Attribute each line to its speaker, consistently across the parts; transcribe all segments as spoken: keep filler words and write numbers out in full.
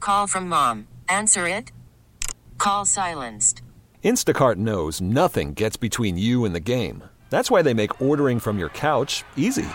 Speaker 1: call from mom. Answer it. Call silenced.
Speaker 2: Instacart knows nothing gets between you and the game. That's why they make ordering from your couch easy.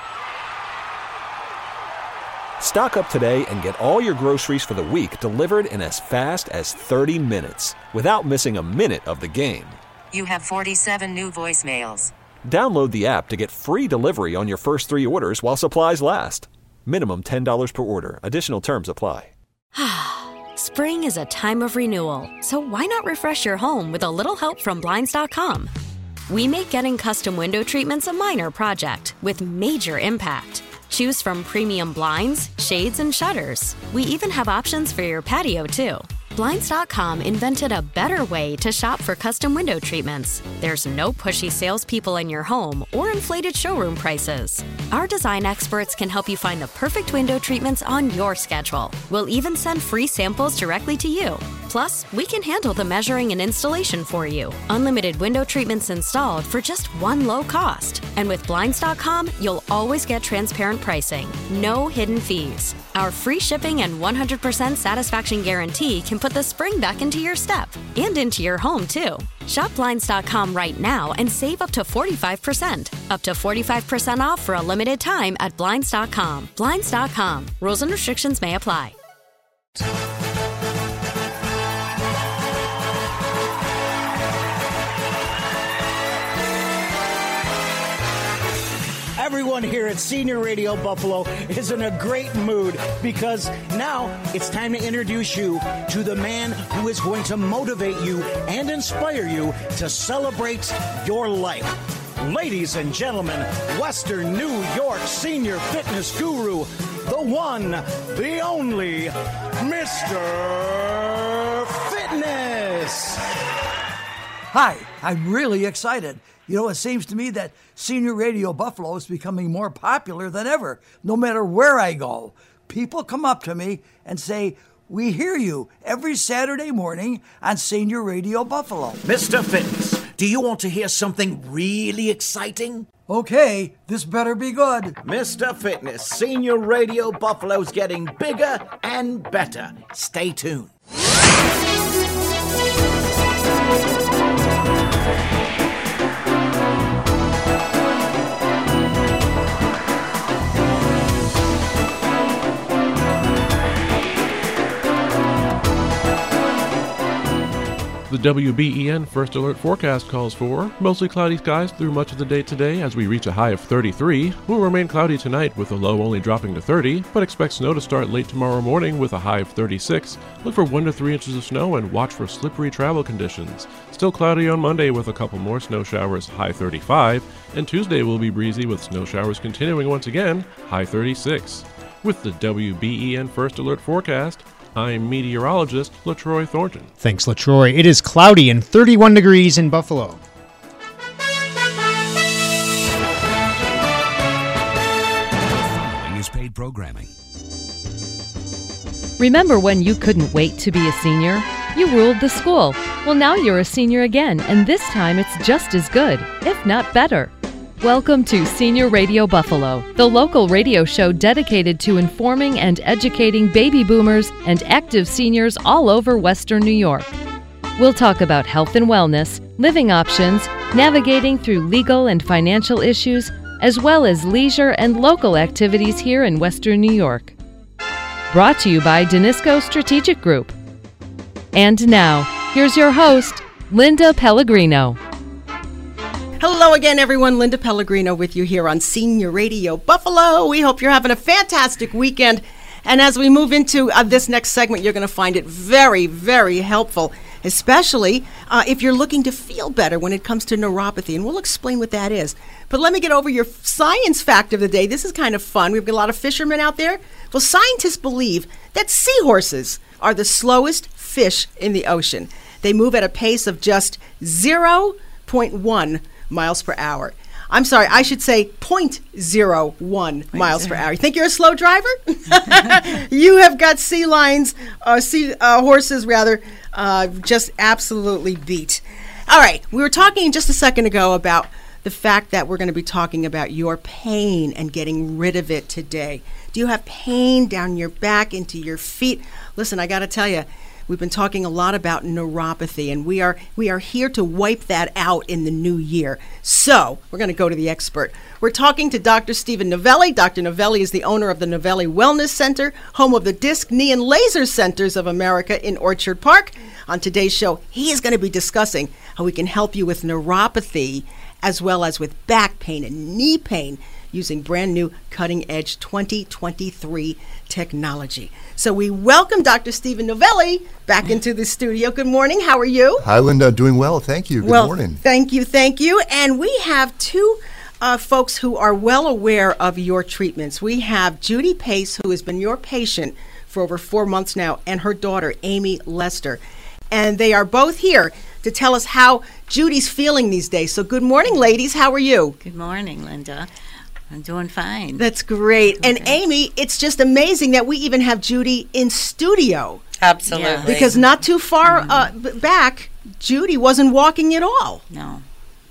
Speaker 2: Stock up today and get all your groceries for the week delivered in as fast as thirty minutes without missing a minute of the game.
Speaker 1: You have forty-seven new voicemails.
Speaker 2: Download the app to get free delivery on your first three orders while supplies last. Minimum ten dollars per order. Additional terms apply.
Speaker 3: Spring is a time of renewal, so why not refresh your home with a little help from Blinds dot com? We make getting custom window treatments a minor project with major impact. Choose from premium blinds, shades, and shutters. We even have options for your patio, too. Blinds dot com invented a better way to shop for custom window treatments. There's no pushy salespeople in your home or inflated showroom prices. Our design experts can help you find the perfect window treatments on your schedule. We'll even send free samples directly to you. Plus, we can handle the measuring and installation for you. Unlimited window treatments installed for just one low cost. And with Blinds dot com, you'll always get transparent pricing. No hidden fees. Our free shipping and one hundred percent satisfaction guarantee can put the spring back into your step and into your home, too. Shop Blinds dot com right now and save up to forty-five percent. Up to forty-five percent off for a limited time at Blinds dot com. Blinds dot com. Rules and restrictions may apply.
Speaker 4: Everyone here at Senior Radio Buffalo is in a great mood because now it's time to introduce you to the man who is going to motivate you and inspire you to celebrate your life. Ladies and gentlemen, Western New York senior fitness guru, the one, the only, Mister Fitness.
Speaker 5: Hi, I'm really excited. You know, it seems to me that Senior Radio Buffalo is becoming more popular than ever, no matter where I go. People come up to me and say, "We hear you every Saturday morning on Senior Radio Buffalo."
Speaker 4: Mister Fitness, do you want to hear something really exciting?
Speaker 5: Okay, this better be good.
Speaker 4: Mister Fitness, Senior Radio Buffalo's getting bigger and better. Stay tuned.
Speaker 6: The W B E N First Alert forecast calls for mostly cloudy skies through much of the day today as we reach a high of thirty-three. Will remain cloudy tonight with the low only dropping to thirty, but expect snow to start late tomorrow morning with a high of thirty-six. Look for one to three inches of snow and watch for slippery travel conditions. Still cloudy on Monday with a couple more snow showers, high thirty-five, and Tuesday will be breezy with snow showers continuing once again, high thirty-six. With the W B E N First Alert forecast, I'm meteorologist LaTroy Thornton.
Speaker 7: Thanks, LaTroy. It is cloudy and thirty-one degrees in Buffalo.
Speaker 8: Following is paid programming.
Speaker 9: Remember when you couldn't wait to be a senior? You ruled the school. Well, now you're a senior again, and this time it's just as good, if not better. Welcome to Senior Radio Buffalo, the local radio show dedicated to informing and educating baby boomers and active seniors all over Western New York. We'll talk about health and wellness, living options, navigating through legal and financial issues, as well as leisure and local activities here in Western New York. Brought to you by Danisco Strategic Group. And now, here's your host, Linda Pellegrino.
Speaker 10: Hello again, everyone. Linda Pellegrino with you here on Senior Radio Buffalo. We hope you're having a fantastic weekend. And as we move into uh, this next segment, you're going to find it very, very helpful, especially uh, if you're looking to feel better when it comes to neuropathy. And we'll explain what that is. But let me get over your science fact of the day. This is kind of fun. We've got a lot of fishermen out there. Well, scientists believe that seahorses are the slowest fish in the ocean. They move at a pace of just zero point one miles per hour. I'm sorry, I should say zero point zero one miles per hour. You think you're a slow driver? You have got sea lions, uh, sea uh, horses rather, uh, just absolutely beat. All right, we were talking just a second ago about the fact that we're going to be talking about your pain and getting rid of it today. Do you have pain down your back, into your feet? Listen, I got to tell you, we've been talking a lot about neuropathy, and we are we are here to wipe that out in the new year. So we're going to go to the expert. We're talking to Doctor Stephen Novelli. Doctor Novelli is the owner of the Novelli Wellness Center, home of the Disc, Knee, and Laser Centers of America in Orchard Park. On today's show, he is going to be discussing how we can help you with neuropathy as well as with back pain and knee pain using brand new cutting-edge twenty twenty-three technology. So we welcome Doctor Stephen Novelli back into the studio. Good morning. How are you?
Speaker 11: Hi, Linda. Doing well. Thank you. Good
Speaker 10: well,
Speaker 11: morning.
Speaker 10: Thank you. Thank you. And we have two uh, folks who are well aware of your treatments. We have Judy Pace, who has been your patient for over four months now, and her daughter, Amy Lester. And they are both here to tell us how Judy's feeling these days. So good morning, ladies. How are you?
Speaker 12: Good morning, Linda. I'm doing fine.
Speaker 10: That's great.
Speaker 12: Okay.
Speaker 10: And Amy, it's just amazing that we even have Judy in studio.
Speaker 12: Absolutely. Yeah.
Speaker 10: Because not too far mm-hmm. uh, b- back, Judy wasn't walking at all.
Speaker 12: No.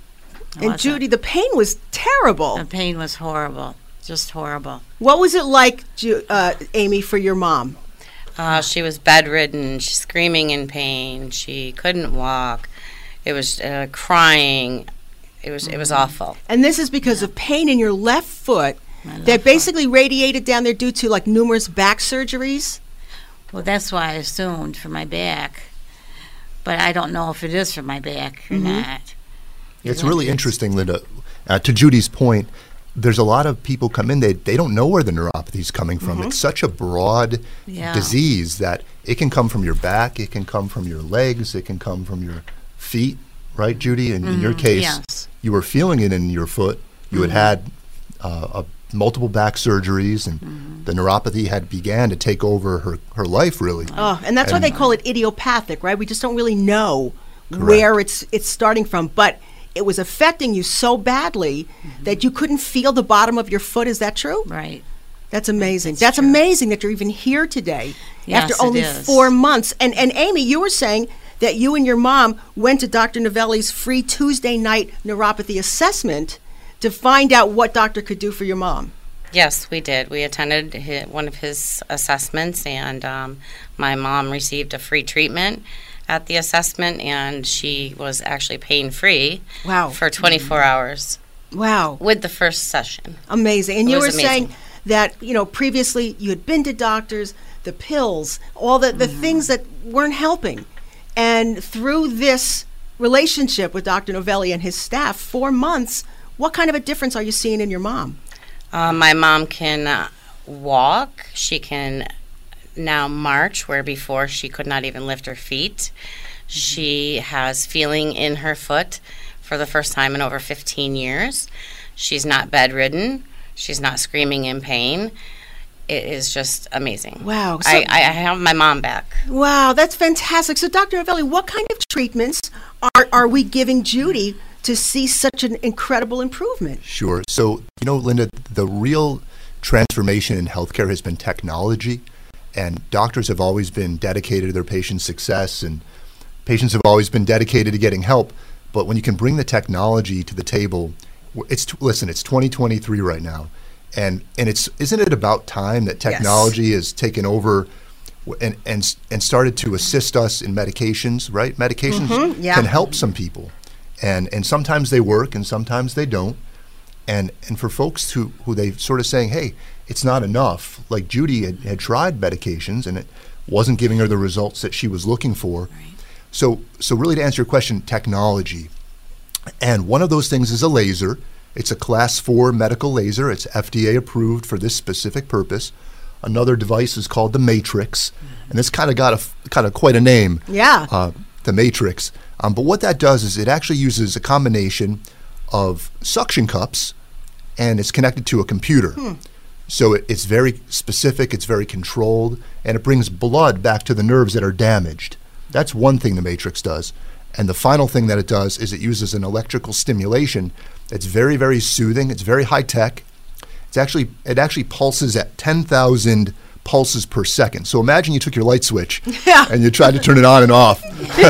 Speaker 10: And wasn't. Judy, the pain was terrible.
Speaker 12: The pain was horrible. Just horrible.
Speaker 10: What was it like, Ju- uh, Amy, for your mom?
Speaker 13: Uh, she was bedridden, she's screaming in pain, she couldn't walk, it was uh, crying, it was mm-hmm. it was awful.
Speaker 10: And this is because yeah. of pain in your left foot
Speaker 12: left
Speaker 10: that basically foot. radiated down there due to like numerous back surgeries?
Speaker 12: Well, that's why I assumed for my back, but I don't know if it is for my back or
Speaker 10: mm-hmm.
Speaker 12: not.
Speaker 11: It's really interesting, Linda. Uh, to Judy's point, there's a lot of people come in, they they don't know where the neuropathy is coming from. Mm-hmm. It's such a broad
Speaker 12: yeah.
Speaker 11: disease that it can come from your back, it can come from your legs, it can come from your feet, right, Judy? And
Speaker 12: mm-hmm.
Speaker 11: in your case,
Speaker 12: yes.
Speaker 11: you were feeling it in your foot. You mm-hmm. had had uh, a, multiple back surgeries, and mm-hmm. the neuropathy had began to take over her, her life, really.
Speaker 10: Oh, and that's and why they call it idiopathic, right? We just don't really know
Speaker 11: correct.
Speaker 10: where it's it's starting from, but it was affecting you so badly mm-hmm. that you couldn't feel the bottom of your foot. Is that true?
Speaker 12: Right.
Speaker 10: That's amazing.
Speaker 12: That's
Speaker 10: That's
Speaker 12: true.
Speaker 10: amazing that you're even here today
Speaker 12: yes,
Speaker 10: after only
Speaker 12: it is.
Speaker 10: four months. And and Amy, you were saying that you and your mom went to Doctor Novelli's free Tuesday night neuropathy assessment to find out what doctor could do for your mom.
Speaker 13: Yes, we did. We attended his, one of his assessments, and um, my mom received a free treatment at the assessment, and she was actually pain-free
Speaker 10: wow.
Speaker 13: for twenty-four mm-hmm. hours.
Speaker 10: Wow.
Speaker 13: With the first session.
Speaker 10: Amazing. And
Speaker 13: it
Speaker 10: you were
Speaker 13: amazing.
Speaker 10: saying that, you know, previously you had been to doctors, the pills, all the, the mm-hmm. things that weren't helping. And through this relationship with Doctor Novelli and his staff, four months, what kind of a difference are you seeing in your mom?
Speaker 13: Uh, my mom can uh, walk. She can now march, where before she could not even lift her feet. She has feeling in her foot for the first time in over fifteen years. She's not bedridden. She's not screaming in pain. It is just amazing.
Speaker 10: Wow. So,
Speaker 13: I, I have my mom back.
Speaker 10: Wow, that's fantastic. So, Doctor Novelli, what kind of treatments are, are we giving Judy to see such an incredible improvement?
Speaker 11: Sure. So, you know, Linda, the real transformation in healthcare has been technology. And doctors have always been dedicated to their patients' success, and patients have always been dedicated to getting help. But when you can bring the technology to the table, it's listen, it's twenty twenty-three right now, and and it's isn't it about time that technology yes. has taken over and and and started to assist us in medications, right? Medications
Speaker 10: mm-hmm, yeah.
Speaker 11: can help some people, and and sometimes they work and sometimes they don't. And and for folks who, who they sort of saying, hey, it's not enough. Like Judy had, had tried medications and it wasn't giving her the results that she was looking for.
Speaker 12: Right.
Speaker 11: So so really to answer your question, technology. And one of those things is a laser. It's a class four medical laser. It's F D A approved for this specific purpose. Another device is called the Matrix. Mm-hmm. And it's kind of got a kind of quite a name.
Speaker 10: Yeah.
Speaker 11: Uh, the Matrix. Um, but what that does is it actually uses a combination of suction cups, and it's connected to a computer.
Speaker 10: Hmm.
Speaker 11: So it, it's very specific, it's very controlled, and it brings blood back to the nerves that are damaged. That's one thing the Matrix does. And the final thing that it does is it uses an electrical stimulation that's very, very soothing. It's very high tech. It's actually it actually pulses at ten thousand pulses per second. So imagine you took your light switch
Speaker 10: yeah.
Speaker 11: and you tried to turn it on and off.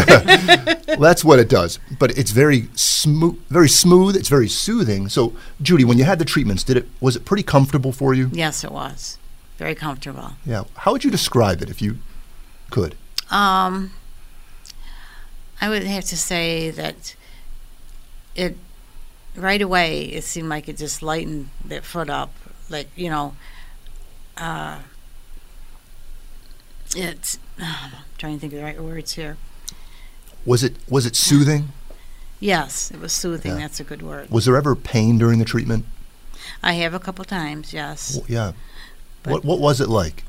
Speaker 11: Well, that's what it does. But it's very smooth, very smooth. It's very soothing. So, Judy, when you had the treatments, did it was it pretty comfortable for you?
Speaker 12: Yes, it was. Very comfortable.
Speaker 11: Yeah. How would you describe it if you could?
Speaker 12: Um, I would have to say that it right away it seemed like it just lightened their foot up, like you know. Uh, it's I'm trying to think of the right words here.
Speaker 11: Was it was it soothing?
Speaker 12: Yes, it was soothing.
Speaker 11: Yeah.
Speaker 12: That's a good word.
Speaker 11: Was there ever pain during the treatment?
Speaker 12: I have a couple times, yes.
Speaker 11: Well, yeah.
Speaker 12: But-
Speaker 11: What what was it like?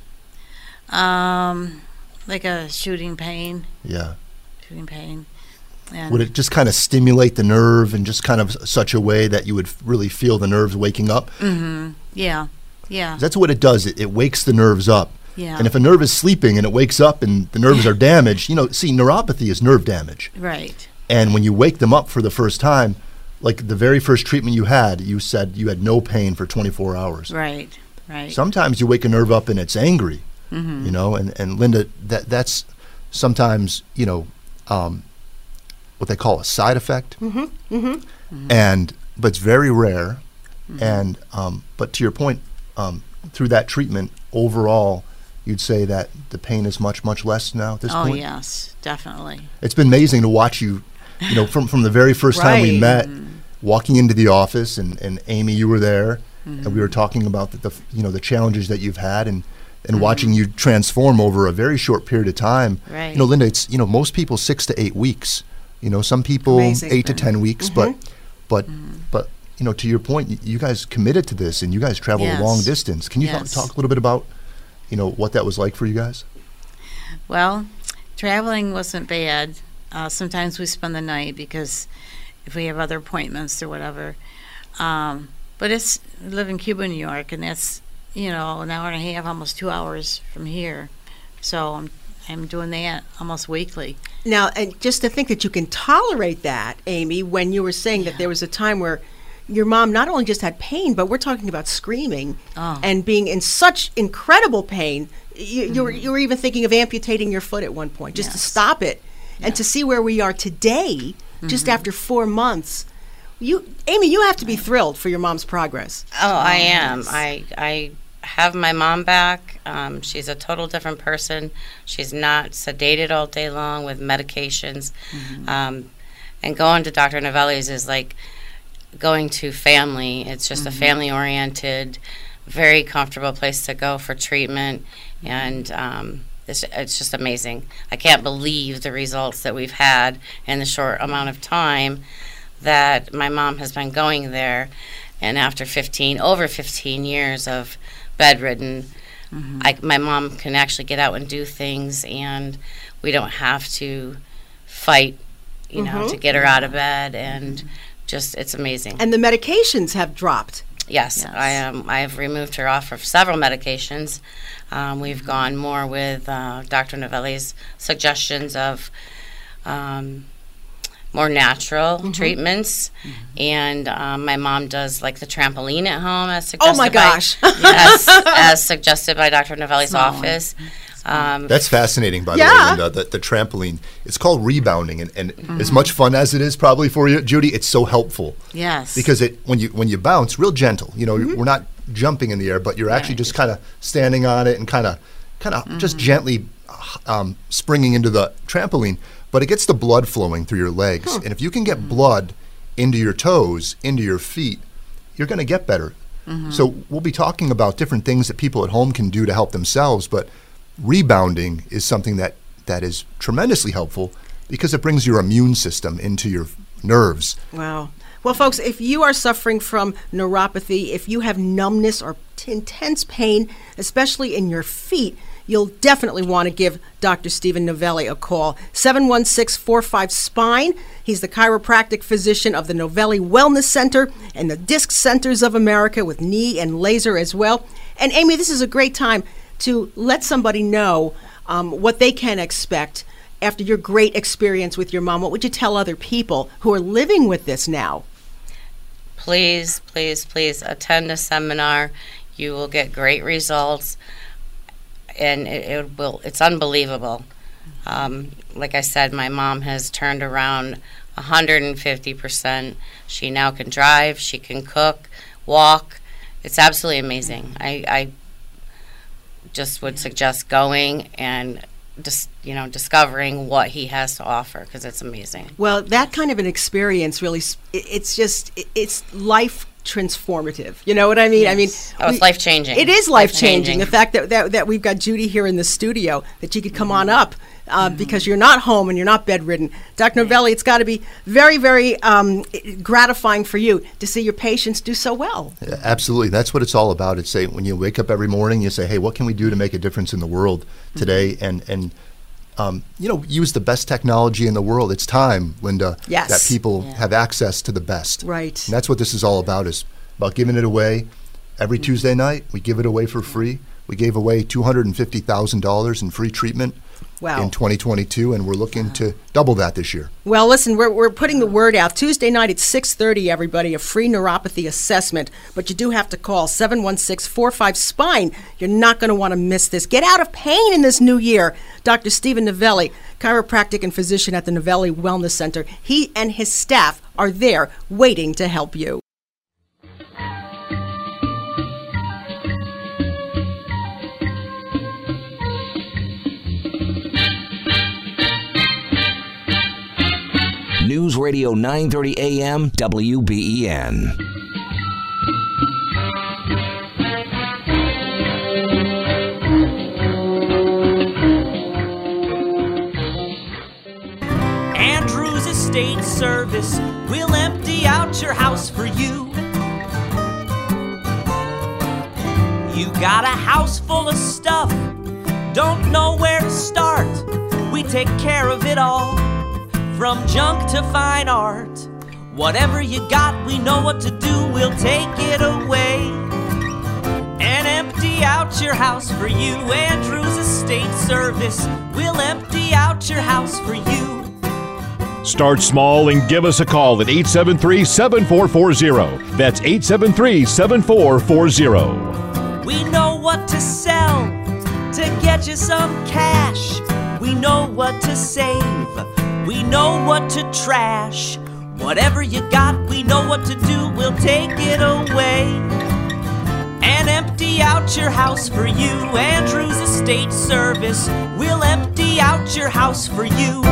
Speaker 12: Um, like a shooting pain.
Speaker 11: Yeah.
Speaker 12: Shooting pain. And
Speaker 11: Would it just kind of stimulate the nerve in just kind of such a way that you would f- really feel the nerves waking up?
Speaker 12: Mm-hmm. Yeah. Yeah.
Speaker 11: That's what it does. It, it wakes the nerves up.
Speaker 12: Yeah.
Speaker 11: And if a nerve is sleeping and it wakes up and the nerves are damaged, you know, see, neuropathy is nerve damage.
Speaker 12: Right.
Speaker 11: And when you wake them up for the first time, like the very first treatment you had, you said you had no pain for twenty-four hours.
Speaker 12: Right. Right.
Speaker 11: Sometimes you wake a nerve up and it's angry,
Speaker 12: Mhm.
Speaker 11: you know, and, and Linda, that that's sometimes, you know, um, what they call a side effect.
Speaker 10: Mm-hmm. Mm-hmm.
Speaker 11: And, but it's very rare. And, um, but to your point, um, through that treatment, overall, you'd say that the pain is much, much less now at this
Speaker 12: oh
Speaker 11: point?
Speaker 12: yes, definitely.
Speaker 11: It's been amazing to watch you, you know, from, from the very first time we
Speaker 12: Right.
Speaker 11: met, walking into the office, and, and Amy, you were there,
Speaker 12: Mm-hmm.
Speaker 11: and we were talking about the, the, you know, the challenges that you've had, and, and
Speaker 12: Mhm.
Speaker 11: watching you transform over a very short period of time.
Speaker 12: Right.
Speaker 11: You know, Linda, it's, you know, most people six to eight weeks, you know, some people
Speaker 10: Amazing.
Speaker 11: eight to ten weeks,
Speaker 10: Mhm.
Speaker 11: but, but, but, you know, to your point, y- you guys committed to this, and you guys traveled
Speaker 12: Yes.
Speaker 11: a long distance. Can you talk,
Speaker 12: Yes.
Speaker 11: talk a little bit about, you know, what that was like for you guys?
Speaker 12: Well, traveling wasn't bad. Uh, sometimes we spend the night because if we have other appointments or whatever. Um, but it's we live in Cuba, New York, and that's you know an hour and a half, almost two hours from here. So I'm I'm doing that almost weekly.
Speaker 10: Now, and just to think that you can tolerate that, Amy, when you were saying that there was a time where your mom not only just had pain, but we're talking about screaming
Speaker 12: Oh.
Speaker 10: and being in such incredible pain. You, you, were, you were even thinking of amputating your foot at one point just to
Speaker 12: Yes.
Speaker 10: stop it. And to see where we are today, just
Speaker 12: Mhm.
Speaker 10: after four months, you, Amy, you have to be thrilled for your mom's progress.
Speaker 13: Oh, I am. I I have my mom back. Um, she's a total different person. She's not sedated all day long with medications. Um, and going to Doctor Novelli's is like going to family. It's just
Speaker 12: Mhm.
Speaker 13: a family-oriented, very comfortable place to go for treatment. And um, it's, it's just amazing. I can't believe the results that we've had in the short amount of time that my mom has been going there. And after fifteen, over fifteen years of bedridden, I, my mom can actually get out and do things, and we don't have to fight, you know,
Speaker 10: Mhm.
Speaker 13: to get her out of bed. And just, it's amazing.
Speaker 10: And the medications have dropped.
Speaker 13: Yes, I am. I have removed her off of several medications. Um, we've gone more with uh, Doctor Novelli's suggestions of um, more natural
Speaker 10: Mm-hmm.
Speaker 13: treatments, and um, my mom does like the trampoline at home, as suggested.
Speaker 10: Oh my
Speaker 13: by-
Speaker 10: gosh.
Speaker 13: yes, as suggested by Doctor Novelli's
Speaker 12: Small.
Speaker 13: office. Um,
Speaker 11: That's fascinating, by the
Speaker 10: Yeah.
Speaker 11: way, Linda, the, the trampoline. It's called rebounding, and, and as much fun as it is probably for you, Judy, it's so helpful.
Speaker 12: Yes.
Speaker 11: Because it when you when you bounce, real gentle. You know,
Speaker 10: Mm-hmm.
Speaker 11: we're not jumping in the air, but you're actually
Speaker 12: Right.
Speaker 11: just kind of standing on it and kind of kind of just gently um, springing into the trampoline. But it gets the blood flowing through your legs, and if you can get blood into your toes, into your feet, you're going to get better. So we'll be talking about different things that people at home can do to help themselves, but rebounding is something that, that is tremendously helpful because it brings your immune system into your nerves.
Speaker 10: Wow. Well, folks, if you are suffering from neuropathy, if you have numbness or t- intense pain, especially in your feet, you'll definitely want to give Doctor Stephen Novelli a call. seven one six, four five, SPINE. He's the chiropractic physician of the Novelli Wellness Center and the Disc Centers of America with knee and laser as well. And Amy, this is a great time to let somebody know um, what they can expect after your great experience with your mom. What would you tell other people who are living with this now?
Speaker 13: please, please, please attend a seminar. You will get great results, and it, it will. It's unbelievable. Um, like I said, my mom has turned around one hundred fifty percent. She now can drive. She can cook, walk. It's absolutely amazing. I, I just would suggest going and just you know discovering what he has to offer, because it's amazing.
Speaker 10: Well, that kind of an experience really, s- it- it's just, it- it's life transformative. You know what I mean? I mean,
Speaker 13: Oh, it's
Speaker 10: we-
Speaker 13: life-changing.
Speaker 10: It is life changing.
Speaker 13: Life-changing.
Speaker 10: The fact that, that that we've got Judy here in the studio, that she could come on up uh, because you're not home and you're not bedridden. Doctor Novelli, it's got to be very, very um, gratifying for you to see your patients do so well.
Speaker 11: Yeah, absolutely. That's what it's all about. It's say when you wake up every morning, you say, hey, what can we do to make a difference in the world today?
Speaker 10: Mm-hmm.
Speaker 11: And, and um, you know, use the best technology in the world. It's time, Linda,
Speaker 10: Yes.
Speaker 11: that people
Speaker 10: Yeah.
Speaker 11: have access to the best.
Speaker 10: Right.
Speaker 11: And that's what this is all about, is about giving it away. Every
Speaker 10: Mm-hmm.
Speaker 11: Tuesday night, we give it away for free. We gave away two hundred fifty thousand dollars in free treatment
Speaker 10: Wow.
Speaker 11: in twenty twenty-two, and we're looking to double that this year.
Speaker 10: Well, listen, we're, we're putting the word out. Tuesday night at six thirty, everybody, a free neuropathy assessment. But you do have to call seven one six, four five, SPINE. You're not going to want to miss this. Get out of pain in this new year. Doctor Stephen Novelli, chiropractic and physician at the Novelli Wellness Center. He and his staff are there waiting to help you.
Speaker 8: News Radio nine thirty A M W B E N.
Speaker 14: Andrews Estate Service will empty out your house for you. You got a house full of stuff, don't know where to start. We take care of it all, from junk to fine art. Whatever you got, we know what to do, we'll take it away and empty out your house for you. Andrews Estate Service will empty out your house for you.
Speaker 15: Start small and give us a call at eight seven three, seven four four zero. That's eight seven three, seven four four zero.
Speaker 14: We know what to sell to get you some cash. We know what to save. We know what to trash. Whatever you got, we know what to do. We'll take it away and empty out your house for you. Andrews Estate Service will empty out your house for you.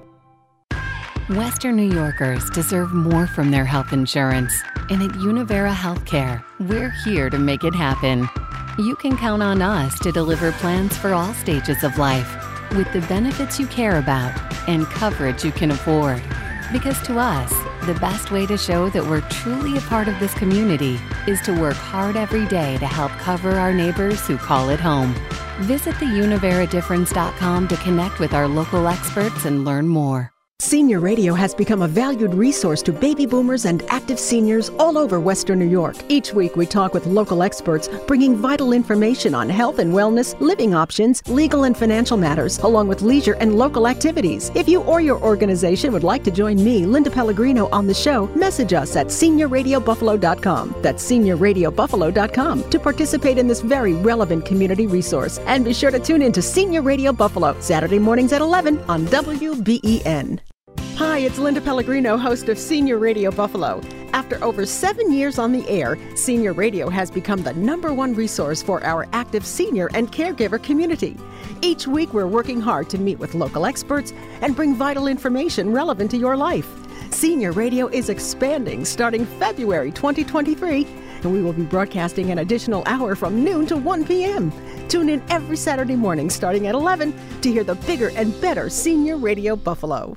Speaker 16: Western New Yorkers deserve more from their health insurance. And at Univera Healthcare, we're here to make it happen. You can count on us to deliver plans for all stages of life, with the benefits you care about and coverage you can afford. Because to us, the best way to show that we're truly a part of this community is to work hard every day to help cover our neighbors who call it home. Visit the univera difference dot com to connect with our local experts and learn more.
Speaker 17: Senior Radio has become a valued resource to baby boomers and active seniors all over Western New York. Each week we talk with local experts, bringing vital information on health and wellness, living options, legal and financial matters, along with leisure and local activities. If you or your organization would like to join me, Linda Pellegrino, on the show, message us at senior radio buffalo dot com. That's senior radio buffalo dot com to participate in this very relevant community resource. And be sure to tune in to Senior Radio Buffalo, Saturday mornings at eleven on W B E N. Hi, it's Linda Pellegrino, host of Senior Radio Buffalo. After over seven years on the air, Senior Radio has become the number one resource for our active senior and caregiver community. Each week, we're working hard to meet with local experts and bring vital information relevant to your life. Senior Radio is expanding starting February twenty twenty-three, and we will be broadcasting an additional hour from noon to one p.m. Tune in every Saturday morning starting at eleven to hear the bigger and better Senior Radio Buffalo.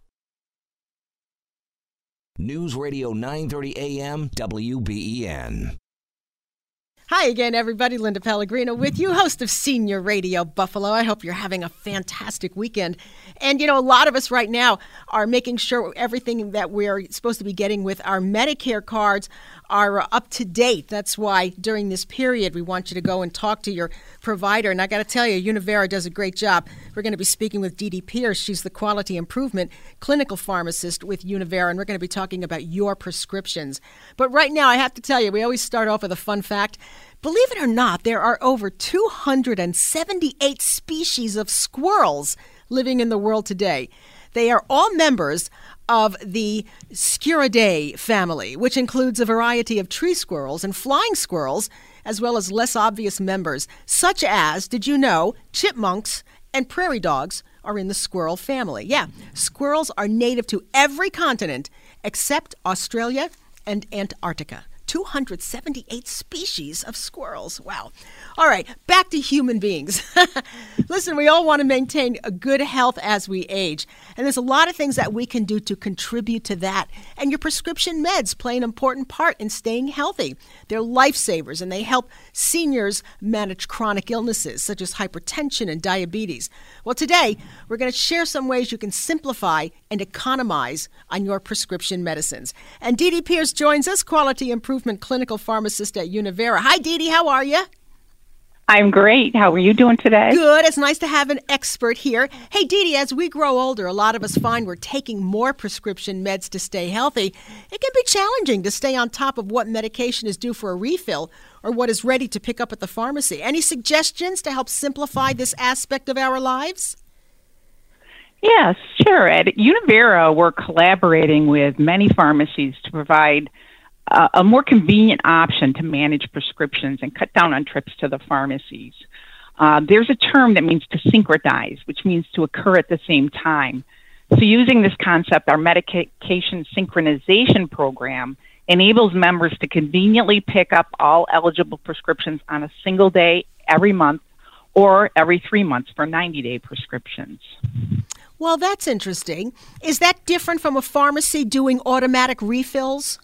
Speaker 8: News Radio nine thirty A M W B E N.
Speaker 10: Hi again, everybody. Linda Pellegrino with you, host of Senior Radio Buffalo. I hope you're having a fantastic weekend. And, you know, a lot of us right now are making sure everything that we're supposed to be getting with our Medicare cards are uh, up to date. That's why during this period, we want you to go and talk to your provider. And I got to tell you, Univera does a great job. We're going to be speaking with Dee Dee Pierce. She's the quality improvement clinical pharmacist with Univera, and we're going to be talking about your prescriptions. But right now, I have to tell you, we always start off with a fun fact. Believe it or not, there are over two hundred seventy-eight species of squirrels living in the world today. They are all members of the Sciuridae family, which includes a variety of tree squirrels and flying squirrels, as well as less obvious members, such as, did you know, chipmunks And prairie dogs are in the squirrel family. Yeah, squirrels are native to every continent except Australia and Antarctica. two hundred seventy-eight species of squirrels. Wow. All right, back to human beings. Listen, we all want to maintain a good health as we age. And there's a lot of things that we can do to contribute to that. And your prescription meds play an important part in staying healthy. They're lifesavers, and they help seniors manage chronic illnesses such as hypertension and diabetes. Well, today, we're going to share some ways you can simplify and economize on your prescription medicines. And Dee Dee Pierce joins us, Quality Improvement Clinical Pharmacist at Univera. Hi, Dee Dee. How are you?
Speaker 18: I'm great. How are you doing today?
Speaker 10: Good. It's nice to have an expert here. Hey, Dee Dee, as we grow older, a lot of us find we're taking more prescription meds to stay healthy. It can be challenging to stay on top of what medication is due for a refill or what is ready to pick up at the pharmacy. Any suggestions to help simplify this aspect of our lives?
Speaker 18: Yes, sure. At Univera, we're collaborating with many pharmacies to provide Uh, a more convenient option to manage prescriptions and cut down on trips to the pharmacies. Uh, there's a term that means to synchronize, which means to occur at the same time. So using this concept, our medication synchronization program enables members to conveniently pick up all eligible prescriptions on a single day every month or every three months for ninety-day prescriptions.
Speaker 10: Well, that's interesting. Is that different from a pharmacy doing automatic refills?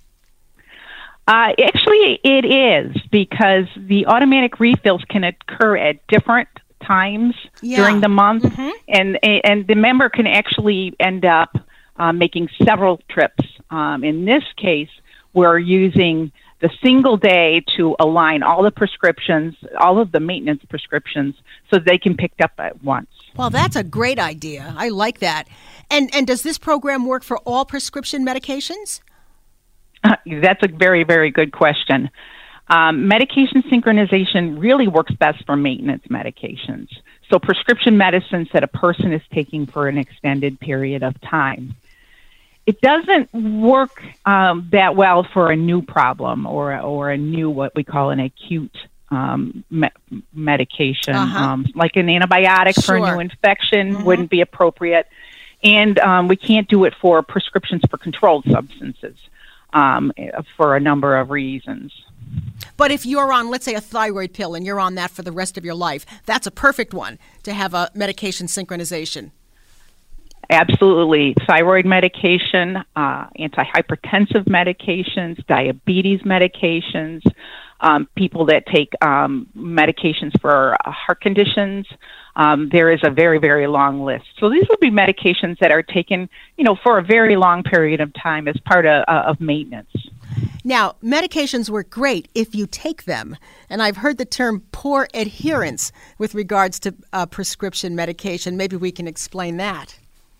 Speaker 18: Uh, actually, it is, because the automatic refills can occur at different times
Speaker 10: Yeah.
Speaker 18: during the month,
Speaker 10: Mm-hmm.
Speaker 18: and and the member can actually end up uh, making several trips. Um, in this case, we're using the single day to align all the prescriptions, all of the maintenance prescriptions, so they can pick up at once.
Speaker 10: Well, that's a great idea. I like that. And and does this program work for all prescription medications?
Speaker 18: Uh, That's a very, very good question. Um, medication synchronization really works best for maintenance medications, so prescription medicines that a person is taking for an extended period of time. It doesn't work um, that well for a new problem or or a new, what we call an acute um, me- medication,
Speaker 10: Uh-huh.
Speaker 18: um, like an antibiotic for a
Speaker 10: Sure.
Speaker 18: new infection
Speaker 10: Mhm.
Speaker 18: wouldn't be appropriate, and um, we can't do it for prescriptions for controlled substances. Um, for a number of reasons.
Speaker 10: But if you're on, let's say, a thyroid pill and you're on that for the rest of your life, that's a perfect one to have a medication synchronization.
Speaker 18: Absolutely. Thyroid medication, uh, antihypertensive medications, diabetes medications, um, people that take um, medications for uh, heart conditions. Um, there is a very, very long list. So these would be medications that are taken, you know, for a very long period of time as part of, uh, of maintenance.
Speaker 10: Now, medications work great if you take them. And I've heard the term poor adherence with regards to uh, prescription medication. Maybe we can explain that.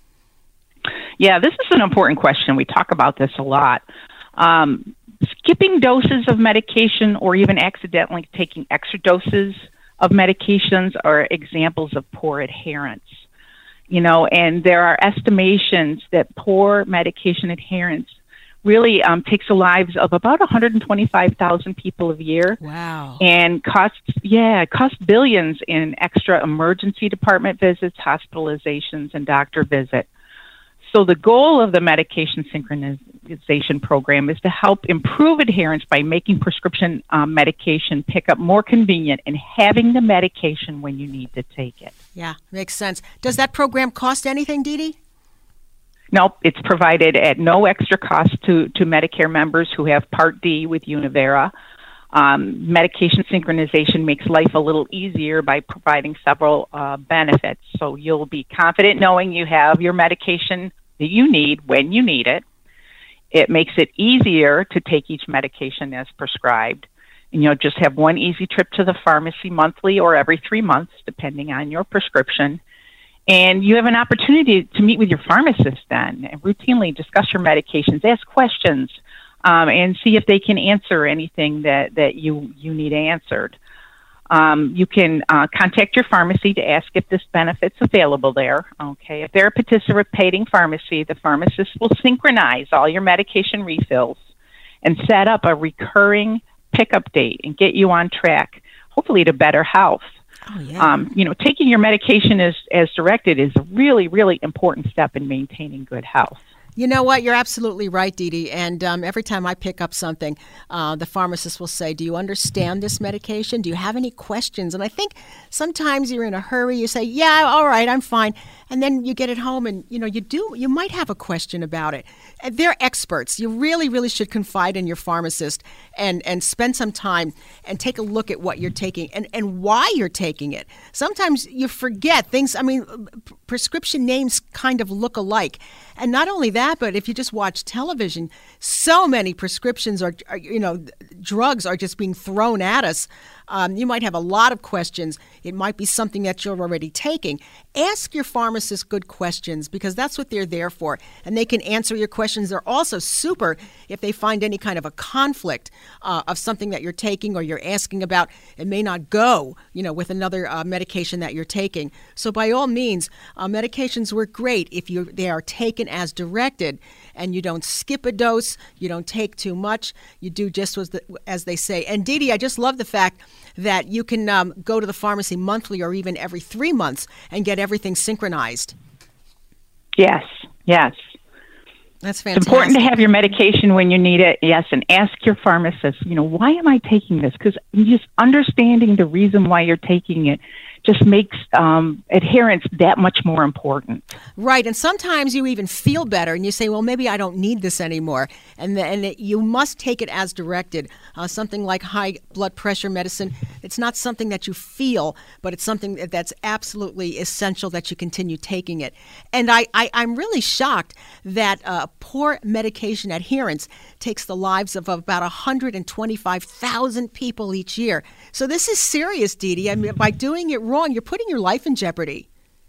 Speaker 18: Yeah, this is an important question. We talk about this a lot. Um, skipping doses of medication or even accidentally taking extra doses of medications are examples of poor adherence. You know, and there are estimations that poor medication adherence really um, takes the lives of about one hundred twenty-five thousand people a year.
Speaker 10: Wow.
Speaker 18: And costs, yeah, costs billions in extra emergency department visits, hospitalizations, and doctor visits. So the goal of the medication synchronization program is to help improve adherence by making prescription um, medication pick up more convenient and having the medication when you need to take it.
Speaker 10: Yeah, makes sense. Does that program cost anything, Dee Dee?
Speaker 18: Nope, it's provided at no extra cost to, to Medicare members who have Part D with Univera. Um, medication synchronization makes life a little easier by providing several uh, benefits. So you'll be confident knowing you have your medication that you need when you need it. It makes it easier to take each medication as prescribed. And you'll just have one easy trip to the pharmacy monthly or every three months, depending on your prescription. And you have an opportunity to meet with your pharmacist then and routinely discuss your medications, ask questions, um, and see if they can answer anything that, that you, you need answered. Um, you can uh, contact your pharmacy to ask if this benefit's available there. Okay, if they're a participating pharmacy, the pharmacist will synchronize all your medication refills and set up a recurring pickup date and get you on track, hopefully to better health.
Speaker 10: Oh, yeah.
Speaker 18: Um, you know, taking your medication as, as directed is a really, really important step in maintaining good health.
Speaker 10: You know what? You're absolutely right, Dee Dee. And um, every time I pick up something, uh, the pharmacist will say, do you understand this medication? Do you have any questions? And I think sometimes you're in a hurry. You say, yeah, all right, I'm fine. And then you get it home and, you know, you do, you might have a question about it. And they're experts. You really, really should confide in your pharmacist and, and spend some time and take a look at what you're taking and, and why you're taking it. Sometimes you forget things. I mean, p- prescription names kind of look alike. And not only that, but if you just watch television, so many prescriptions are, are you know, drugs are just being thrown at us. Um, you might have a lot of questions. It might be something that you're already taking. Ask your pharmacist good questions because that's what they're there for. And they can answer your questions. They're also super if they find any kind of a conflict uh, of something that you're taking or you're asking about. It may not go, you know, with another uh, medication that you're taking. So by all means, uh, medications work great if you they are taken as directed and you don't skip a dose, you don't take too much, you do just as, the, as they say. And Dee Dee, I just love the fact that you can um, go to the pharmacy monthly or even every three months and get everything synchronized.
Speaker 18: Yes, yes.
Speaker 10: That's fantastic.
Speaker 18: It's important to have your medication when you need it, yes, and ask your pharmacist, you know, why am I taking this? Because just understanding the reason why you're taking it just makes um, adherence that much more important.
Speaker 10: Right, and sometimes you even feel better, and you say, well, maybe I don't need this anymore, and the, and it, you must take it as directed. Uh, something like high blood pressure medicine, it's not something that you feel, but it's something that's absolutely essential that you continue taking it. And I, I, I'm really shocked that uh, poor medication adherence takes the lives of about one hundred twenty-five thousand people each year. So this is serious, Dee Dee. I mean, by doing it wrong, you're putting your life in jeopardy.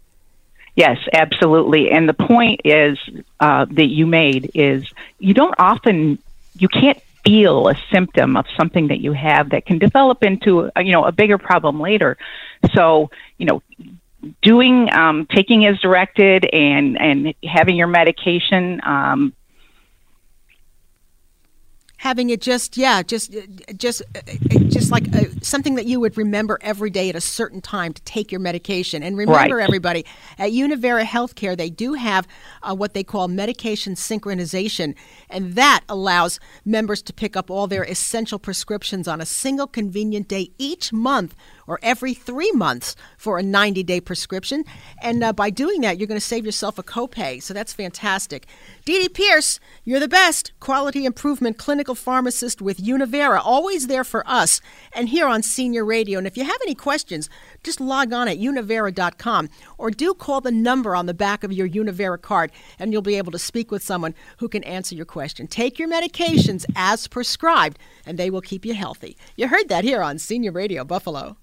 Speaker 18: Yes, absolutely. And the point is uh, that you made is you don't often, you can't feel a symptom of something that you have that can develop into, a, you know, a bigger problem later. So, you know, doing, um, taking as directed and, and having your medication, um,
Speaker 10: having it just, yeah, just, just, just like uh, something that you would remember every day at a certain time to take your medication. And remember,
Speaker 18: right.
Speaker 10: everybody, at Univera Healthcare, they do have uh, what they call medication synchronization, and that allows members to pick up all their essential prescriptions on a single convenient day each month or every three months for a ninety-day prescription. And uh, by doing that, you're going to save yourself a copay. So that's fantastic. Dee Dee Pierce, you're the best quality improvement clinical pharmacist with Univera, always there for us and here on Senior Radio. And if you have any questions, just log on at univera dot com or do call the number on the back of your Univera card and you'll be able to speak with someone who can answer your question. Take your medications as prescribed and they will keep you healthy. You heard that here on Senior Radio Buffalo.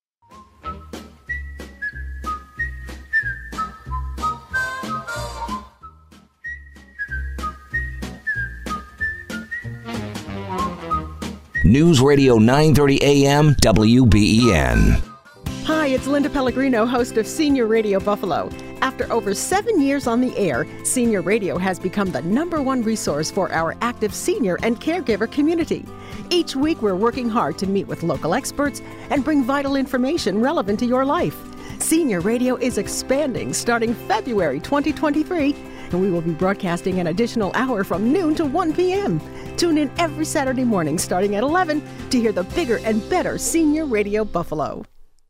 Speaker 8: News Radio nine thirty A M W B E N.
Speaker 17: Hi, it's Linda Pellegrino, host of Senior Radio Buffalo. After over seven years on the air, Senior Radio has become the number one resource for our active senior and caregiver community. Each week, we're working hard to meet with local experts and bring vital information relevant to your life. Senior Radio is expanding starting February twenty twenty-three, and we will be broadcasting an additional hour from noon to one p.m. Tune in every Saturday morning starting at eleven to hear the bigger and better Senior Radio Buffalo.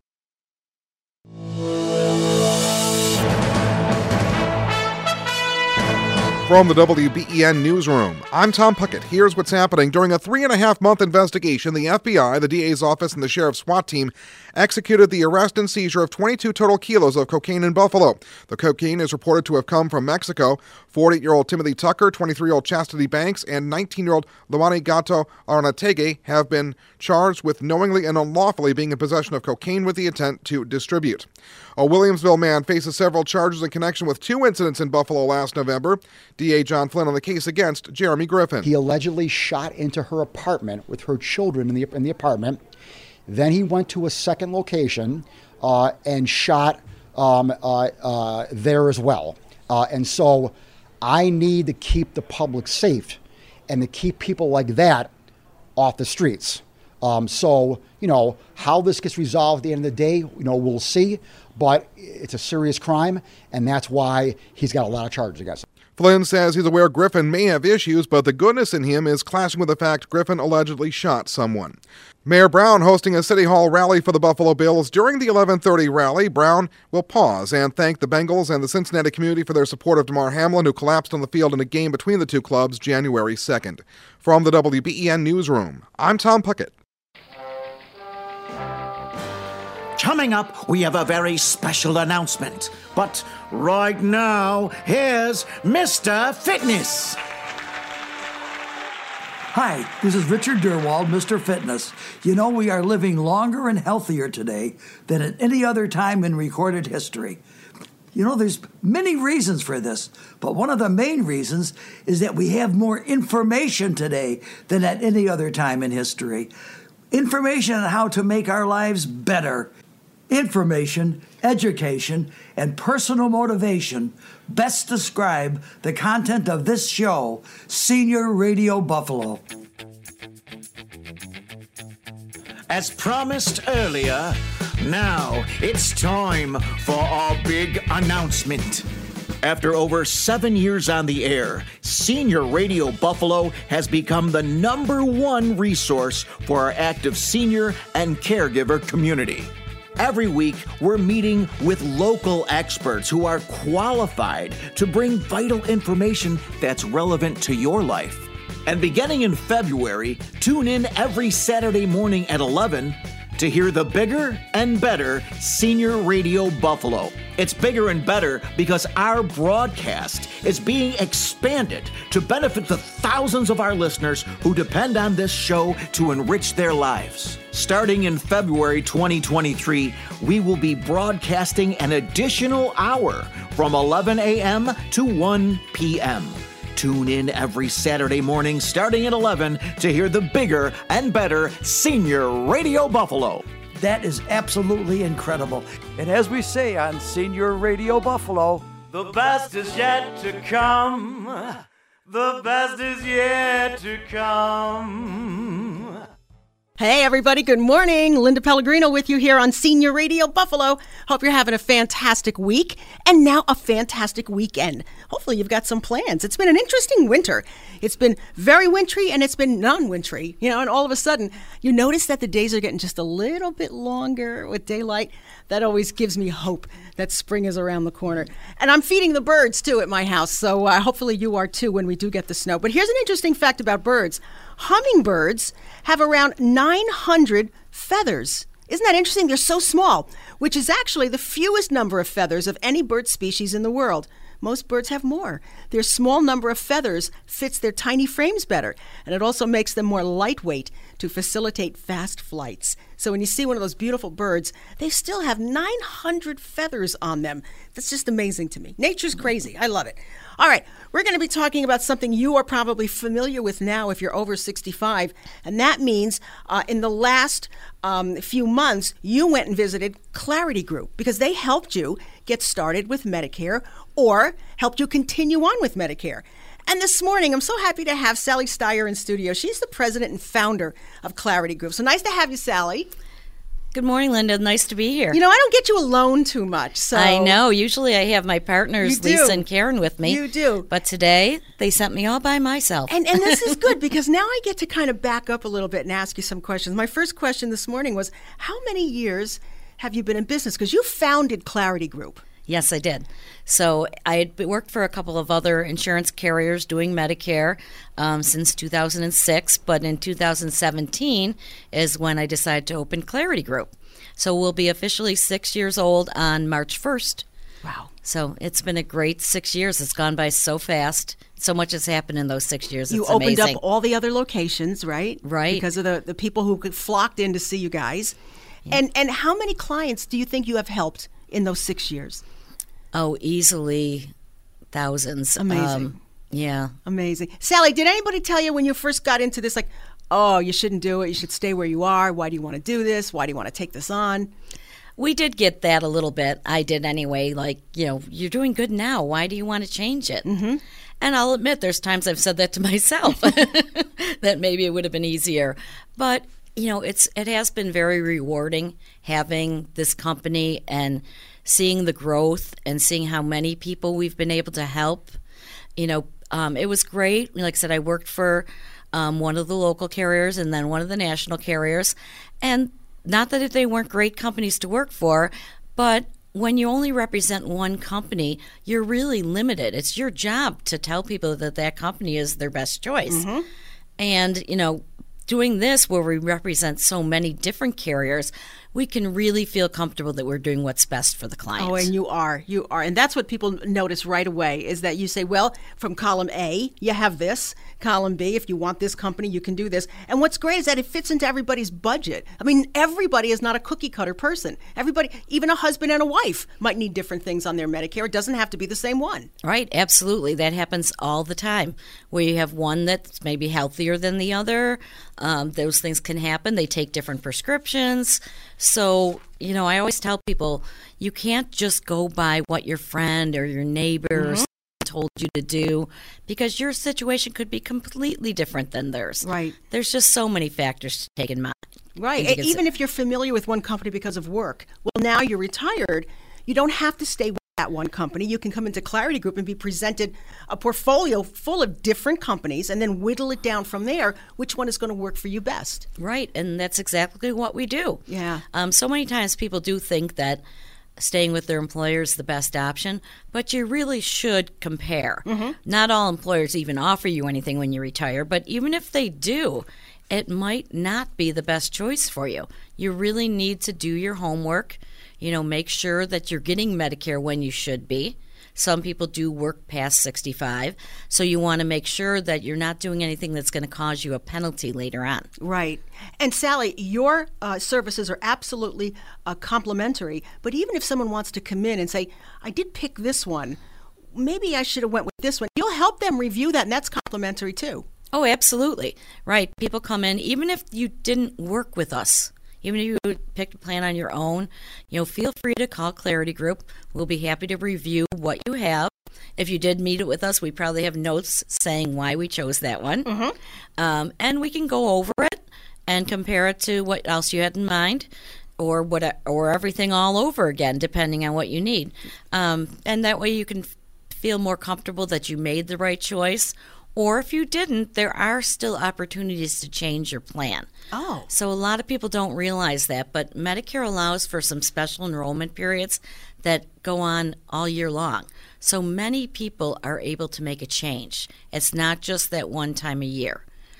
Speaker 19: From the W B E N Newsroom, I'm Tom Puckett. Here's what's happening. During a three and a half month investigation, the F B I, the D A's office, and the sheriff's SWAT team executed the arrest and seizure of twenty-two total kilos of cocaine in Buffalo. The cocaine is reported to have come from Mexico. forty-eight-year-old Timothy Tucker, twenty-three-year-old Chastity Banks, and nineteen-year-old Luani Gato Arnatege have been charged with knowingly and unlawfully being in possession of cocaine with the intent to distribute. A Williamsville man faces several charges in connection with two incidents in Buffalo last November. D A John Flynn on the case against Jeremy Griffin.
Speaker 20: He allegedly shot into her apartment with her children in the in the apartment. Then he went to a second location uh, and shot um, uh, uh, there as well. Uh, and so I need to keep the public safe and to keep people like that off the streets. Um, so You know, how this gets resolved at the end of the day, you know, we'll see. But it's a serious crime, and that's why he's got a lot of charges against him.
Speaker 19: Flynn says he's aware Griffin may have issues, but the goodness in him is clashing with the fact Griffin allegedly shot someone. Mayor Brown hosting a City Hall rally for the Buffalo Bills. During the eleven thirty rally, Brown will pause and thank the Bengals and the Cincinnati community for their support of Damar Hamlin, who collapsed on the field in a game between the two clubs January second. From the W B E N Newsroom, I'm Tom Puckett.
Speaker 4: Coming up, we have a very special announcement. But right now, here's Mister Fitness.
Speaker 5: Hi, this is Richard Durwald, Mister Fitness. You know, we are living longer and healthier today than at any other time in recorded history. You know, there's many reasons for this, but one of the main reasons is that we have more information today than at any other time in history. Information on how to make our lives better. Information, education, and personal motivation best describe the content of this show, Senior Radio Buffalo.
Speaker 4: As promised earlier, now it's time for our big announcement. After over seven years on the air, Senior Radio Buffalo has become the number one resource for our active senior and caregiver community. Every week, we're meeting with local experts who are qualified to bring vital information that's relevant to your life. And beginning in February, tune in every Saturday morning at eleven to hear the bigger and better Senior Radio Buffalo. It's bigger and better because our broadcast is being expanded to benefit the thousands of our listeners who depend on this show to enrich their lives. Starting in February twenty twenty-three, we will be broadcasting an additional hour from eleven a.m. to one p.m. Tune in every Saturday morning starting at eleven to hear the bigger and better Senior Radio Buffalo.
Speaker 5: That is absolutely incredible. And as we say on Senior Radio Buffalo,
Speaker 14: the best is yet to come. The best is yet to come.
Speaker 10: Hey, everybody. Good morning. Linda Pellegrino with you here on Senior Radio Buffalo. Hope you're having a fantastic week and now a fantastic weekend. Hopefully you've got some plans. It's been an interesting winter. It's been very wintry and it's been non-wintry, you know, and all of a sudden you notice that the days are getting just a little bit longer with daylight. That always gives me hope that spring is around the corner. And I'm feeding the birds, too, at my house, so uh, hopefully you are, too, when we do get the snow. But here's an interesting fact about birds. Hummingbirds have around nine hundred feathers. Isn't that interesting? They're so small, which is actually the fewest number of feathers of any bird species in the world. Most birds have more. Their small number of feathers fits their tiny frames better, and it also makes them more lightweight to facilitate fast flights. So when you see one of those beautiful birds, they still have nine hundred feathers on them. That's just amazing to me. Nature's crazy. I love it. All right, we're going to be talking about something you are probably familiar with now if you're over sixty-five, and that means uh, in the last um, few months, you went and visited Clarity Group because they helped you get started with Medicare or helped you continue on with Medicare. And this morning, I'm so happy to have Sally Steyer in studio. She's the president and founder of Clarity Group. So nice to have you, Sally.
Speaker 21: Good morning, Linda. Nice to be here.
Speaker 10: You know, I don't get you alone too much. So
Speaker 21: I know. Usually I have my partners, Lisa and Karen, with me.
Speaker 10: You do.
Speaker 21: But today, they sent me all by myself.
Speaker 10: And, and this is good because now I get to kind of back up a little bit and ask you some questions. My first question this morning was, how many years have you been in business? Because you founded Clarity Group.
Speaker 21: Yes, I did. So I had worked for a couple of other insurance carriers doing Medicare um, since two thousand six, but in two thousand seventeen is when I decided to open Clarity Group. So we'll be officially six years old on March first.
Speaker 10: Wow.
Speaker 21: So it's been a great six years. It's gone by so fast. So much has happened in those six years.
Speaker 10: You
Speaker 21: it's
Speaker 10: opened
Speaker 21: amazing.
Speaker 10: up all the other locations, right?
Speaker 21: Right.
Speaker 10: Because of the, the people who flocked in to see you guys. Yeah. And And how many clients do you think you have helped in those six years?
Speaker 21: Oh, easily thousands.
Speaker 10: Amazing.
Speaker 21: Um, yeah.
Speaker 10: Amazing. Sally, did anybody tell you when you first got into this, like, oh, you shouldn't do it, you should stay where you are, why do you want to do this, why do you want to take this on?
Speaker 21: We did get that a little bit. I did anyway, like, you know, you're doing good now, why do you want to change it?
Speaker 10: Mm-hmm.
Speaker 21: And I'll admit there's times I've said that to myself, that maybe it would have been easier. But you know, it's it has been very rewarding having this company and seeing the growth and seeing how many people we've been able to help. You know, um, it was great. Like I said, I worked for um, one of the local carriers and then one of the national carriers. And not that they weren't great companies to work for, but when you only represent one company, you're really limited. It's your job to tell people that that company is their best choice.
Speaker 10: Mm-hmm.
Speaker 21: And, you know, doing this where we represent so many different carriers, we can really feel comfortable that we're doing what's best for the client.
Speaker 10: Oh, and you are. You are. And that's what people notice right away is that you say, well, from column A, you have this. Column B, if you want this company, you can do this. And what's great is that it fits into everybody's budget. I mean, everybody is not a cookie cutter person. Everybody, even a husband and a wife, might need different things on their Medicare. It doesn't have to be the same one.
Speaker 21: Right. Absolutely. That happens all the time where you have one that's maybe healthier than the other. Um, those things can happen. They take different prescriptions. So, you know, I always tell people you can't just go by what your friend or your neighbors mm-hmm. told you to do because your situation could be completely different than theirs.
Speaker 10: Right.
Speaker 21: There's just so many factors to take in mind.
Speaker 10: Right. Even if you're familiar with one company because of work, well, now you're retired, you don't have to stay with that one company. You can come into Clarity Group and be presented a portfolio full of different companies and then whittle it down from there, which one is going to work for you best.
Speaker 21: Right, and that's exactly what we do.
Speaker 10: Yeah.
Speaker 21: Um, so many times people do think that staying with their employer is the best option, but you really should compare.
Speaker 10: Mm-hmm.
Speaker 21: Not all employers even offer you anything when you retire, but even if they do, it might not be the best choice for you. You really need to do your homework. You know, make sure that you're getting Medicare when you should be. Some people do work past sixty-five, so you want to make sure that you're not doing anything that's going to cause you a penalty later on.
Speaker 10: Right. And Sally, your uh, services are absolutely uh, complimentary, but even if someone wants to come in and say, I did pick this one, maybe I should have went with this one, you'll help them review that, and that's complimentary too.
Speaker 21: Oh, absolutely. Right. People come in, even if you didn't work with us. Even if you picked a plan on your own, you know, feel free to call Clarity Group. We'll be happy to review what you have. If you did meet it with us, we probably have notes saying why we chose that one.
Speaker 10: Mm-hmm.
Speaker 21: Um, and we can go over it and compare it to what else you had in mind or what, or everything all over again, depending on what you need. Um, and that way you can f- feel more comfortable that you made the right choice. Or if you didn't, there are still opportunities to change your plan.
Speaker 10: Oh.
Speaker 21: So a lot of people don't realize that, but Medicare allows for some special enrollment periods that go on all year long. So many people are able to make a change. It's not just that one time a year.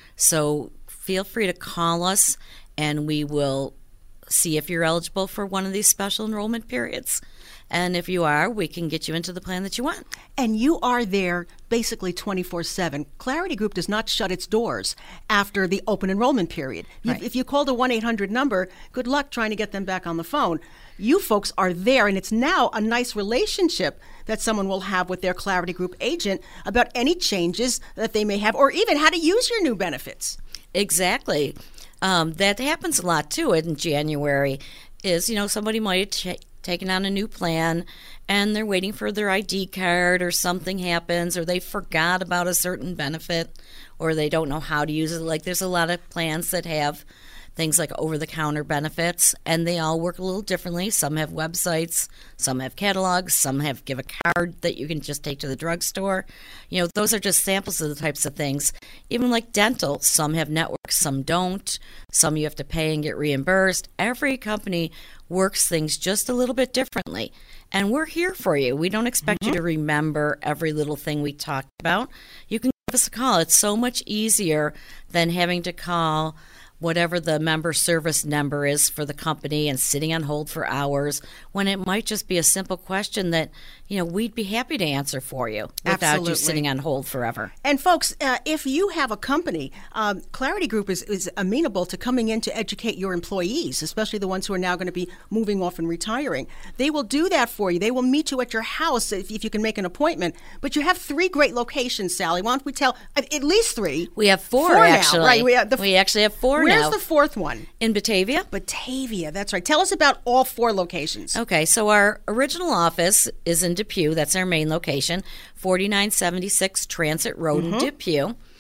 Speaker 21: So feel free to call us, and we will see if you're eligible for one of these special enrollment periods. And if you are, we can get you into the plan that you want.
Speaker 10: And you are there basically twenty-four seven. Clarity Group does not shut its doors after the open enrollment period.
Speaker 21: Right.
Speaker 10: If, if you called a one eight hundred number, good luck trying to get them back on the phone. You folks are there, and it's now a nice relationship that someone will have with their Clarity Group agent about any changes that they may have, or even how to use your new benefits.
Speaker 21: Exactly. Um, that happens a lot, too, in January, is, you know, somebody might have ch- taken on a new plan, and they're waiting for their I D card, or something happens, or they forgot about a certain benefit, or they don't know how to use it. Like, there's a lot of plans that have things like over-the-counter benefits, and they all work a little differently. Some have websites, some have catalogs, some have give a card that you can just take to the drugstore. You know, those are just samples of the types of things. Even like dental, some have networks, some don't. Some you have to pay and get reimbursed. Every company works things just a little bit differently, and we're here for you. We don't expect mm-hmm. you to remember every little thing we talked about. You can give us a call. It's so much easier than having to call whatever the member service number is for the company and sitting on hold for hours, when it might just be a simple question that, you know, we'd be happy to answer for you without
Speaker 10: Absolutely.
Speaker 21: you sitting on hold forever.
Speaker 10: And folks, uh, if you have a company, um, Clarity Group is, is amenable to coming in to educate your employees, especially the ones who are now going to be moving off and retiring. They will do that for you. They will meet you at your house if, if you can make an appointment. But you have three great locations, Sally. Why don't we tell at, at least three?
Speaker 21: We have four,
Speaker 10: four
Speaker 21: actually.
Speaker 10: Now, right? We, have the,
Speaker 21: we actually have four
Speaker 10: where's
Speaker 21: now.
Speaker 10: Where's the fourth one?
Speaker 21: In Batavia.
Speaker 10: Batavia, that's right. Tell us about all four locations.
Speaker 21: Okay, so our original office is in Depew. That's our main location, forty-nine seventy-six Transit Road mm-hmm. in Depew.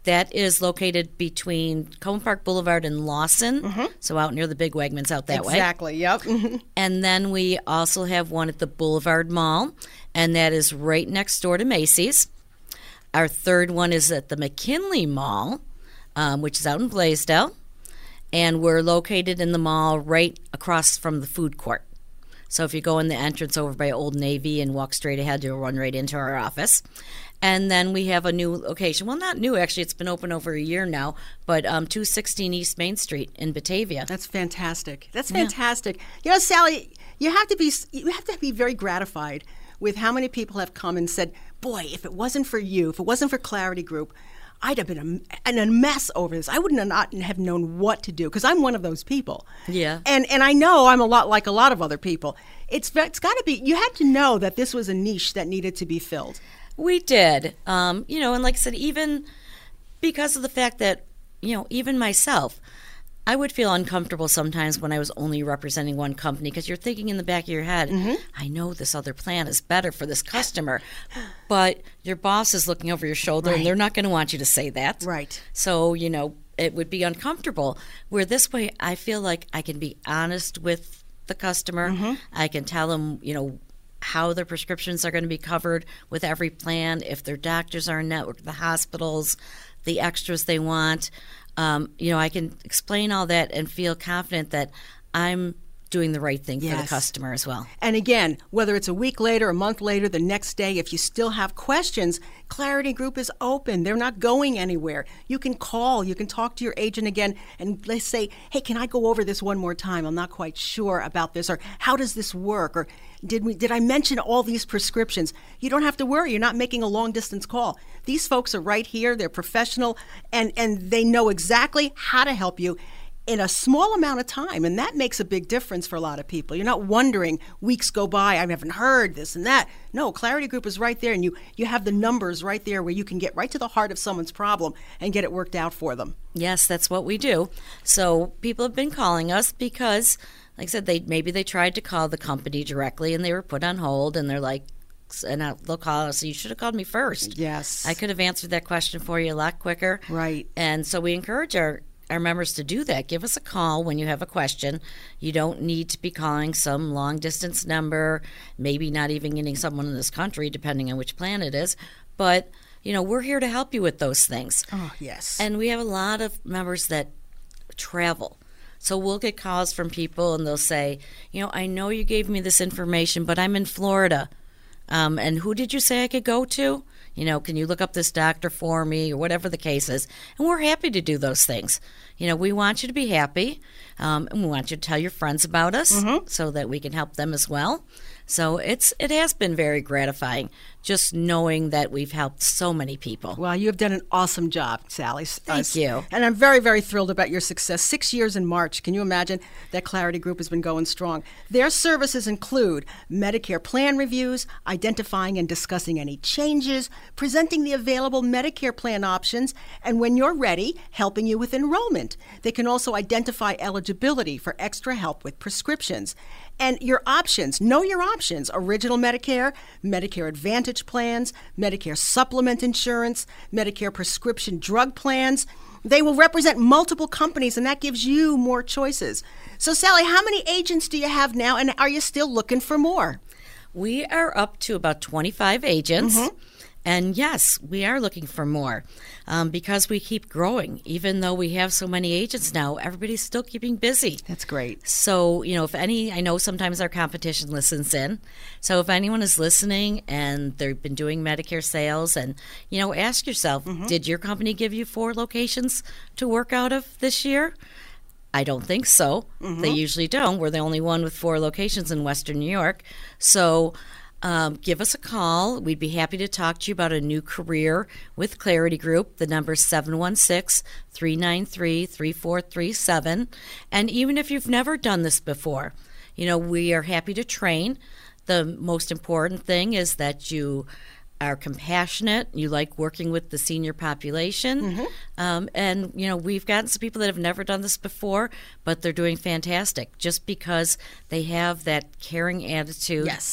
Speaker 21: That is located between Cone Park Boulevard and Lawson, mm-hmm. so out near the big Wegmans out that
Speaker 10: exactly,
Speaker 21: way.
Speaker 10: Exactly, yep.
Speaker 21: And then we also have one at the Boulevard Mall, and that is right next door to Macy's. Our third one is at the McKinley Mall, um, which is out in Blaisdell, and we're located in the mall right across from the food court. So if you go in the entrance over by Old Navy and walk straight ahead, you'll run right into our office. And then we have a new location. Well, not new, actually. It's been open over a year now, but um, two sixteen East Main Street in Batavia.
Speaker 10: That's fantastic. That's fantastic. Yeah. You know, Sally, you have to be you have to be very gratified with how many people have come and said, boy, if it wasn't for you, if it wasn't for Clarity Group, I'd have been a, in a mess over this. I wouldn't have not have known what to do, because I'm one of those people.
Speaker 21: Yeah.
Speaker 10: And and I know I'm a lot like a lot of other people. It's it's got to be, you had to know that this was a niche that needed to be filled.
Speaker 21: We did. Um, you know, and like I said, even because of the fact that, you know, even myself, I would feel uncomfortable sometimes when I was only representing one company, because you're thinking in the back of your head, mm-hmm. I know this other plan is better for this customer, but your boss is looking over your shoulder, right. and they're not going to want you to say that.
Speaker 10: Right.
Speaker 21: So, you know, it would be uncomfortable. Where this way, I feel like I can be honest with the customer. Mm-hmm. I can tell them, you know, how their prescriptions are going to be covered with every plan, if their doctors are in network, the hospitals, the extras they want. Um, you know, I can explain all that and feel confident that I'm doing the right thing yes. for the customer as well.
Speaker 10: And again, whether it's a week later, a month later, the next day, if you still have questions, Clarity Group is open. They're not going anywhere. You can call, you can talk to your agent again, and let's say, hey, can I go over this one more time? I'm not quite sure about this, or how does this work? Or did we did I mention all these prescriptions? You don't have to worry. You're not making a long distance call. These folks are right here. They're professional, and, and they know exactly how to help you in a small amount of time, and that makes a big difference for a lot of people. You're not wondering, weeks go by, I haven't heard this and that. No, Clarity Group is right there, and you, you have the numbers right there where you can get right to the heart of someone's problem and get it worked out for them.
Speaker 21: Yes, that's what we do. So people have been calling us because, like I said, they maybe they tried to call the company directly, and they were put on hold, and they're like, and they'll call us, you should have called me first.
Speaker 10: Yes.
Speaker 21: I could have answered that question for you a lot quicker.
Speaker 10: Right.
Speaker 21: And so we encourage our our members to do that. Give us a call when you have a question. You don't need to be calling some long distance number, maybe not even getting someone in this country, depending on which plan it is. But, you know, we're here to help you with those things.
Speaker 10: Oh, yes.
Speaker 21: And we have a lot of members that travel. So we'll get calls from people and they'll say, you know, I know you gave me this information, but I'm in Florida. Um, and who did you say I could go to? You know, can you look up this doctor for me, or whatever the case is? And we're happy to do those things. You know, we want you to be happy, um, and we want you to tell your friends about us mm-hmm. so that we can help them as well. So it's it has been very gratifying just knowing that we've helped so many people.
Speaker 10: Well, you have done an awesome job, Sally.
Speaker 21: Thank uh, you.
Speaker 10: And I'm very, very thrilled about your success. Six years in March. Can you imagine that Clarity Group has been going strong? Their services include Medicare plan reviews, identifying and discussing any changes, presenting the available Medicare plan options, and when you're ready, helping you with enrollment. They can also identify eligibility for extra help with prescriptions. And your options, know your options, original Medicare, Medicare Advantage plans, Medicare supplement insurance, Medicare prescription drug plans. They will represent multiple companies, and that gives you more choices. So, Sally, how many agents do you have now, and are you still looking for more?
Speaker 21: We are up to about twenty-five agents.
Speaker 10: Mm-hmm.
Speaker 21: And yes, we are looking for more um, because we keep growing. Even though we have so many agents now, everybody's still keeping busy.
Speaker 10: That's great.
Speaker 21: So, you know, if any, I know sometimes our competition listens in. So if anyone is listening and they've been doing Medicare sales, and, you know, ask yourself, mm-hmm. did your company give you four locations to work out of this year? I don't think so. Mm-hmm. They usually don't. We're the only one with four locations in Western New York. So Um, give us a call. We'd be happy to talk to you about a new career with Clarity Group. The number is seven one six, three nine three, three four three seven. And even if you've never done this before, you know, we are happy to train. The most important thing is that you are compassionate, you like working with the senior population. Mm-hmm. Um, and, you know, we've gotten some people that have never done this before, but they're doing fantastic just because they have that caring attitude.
Speaker 10: Yes.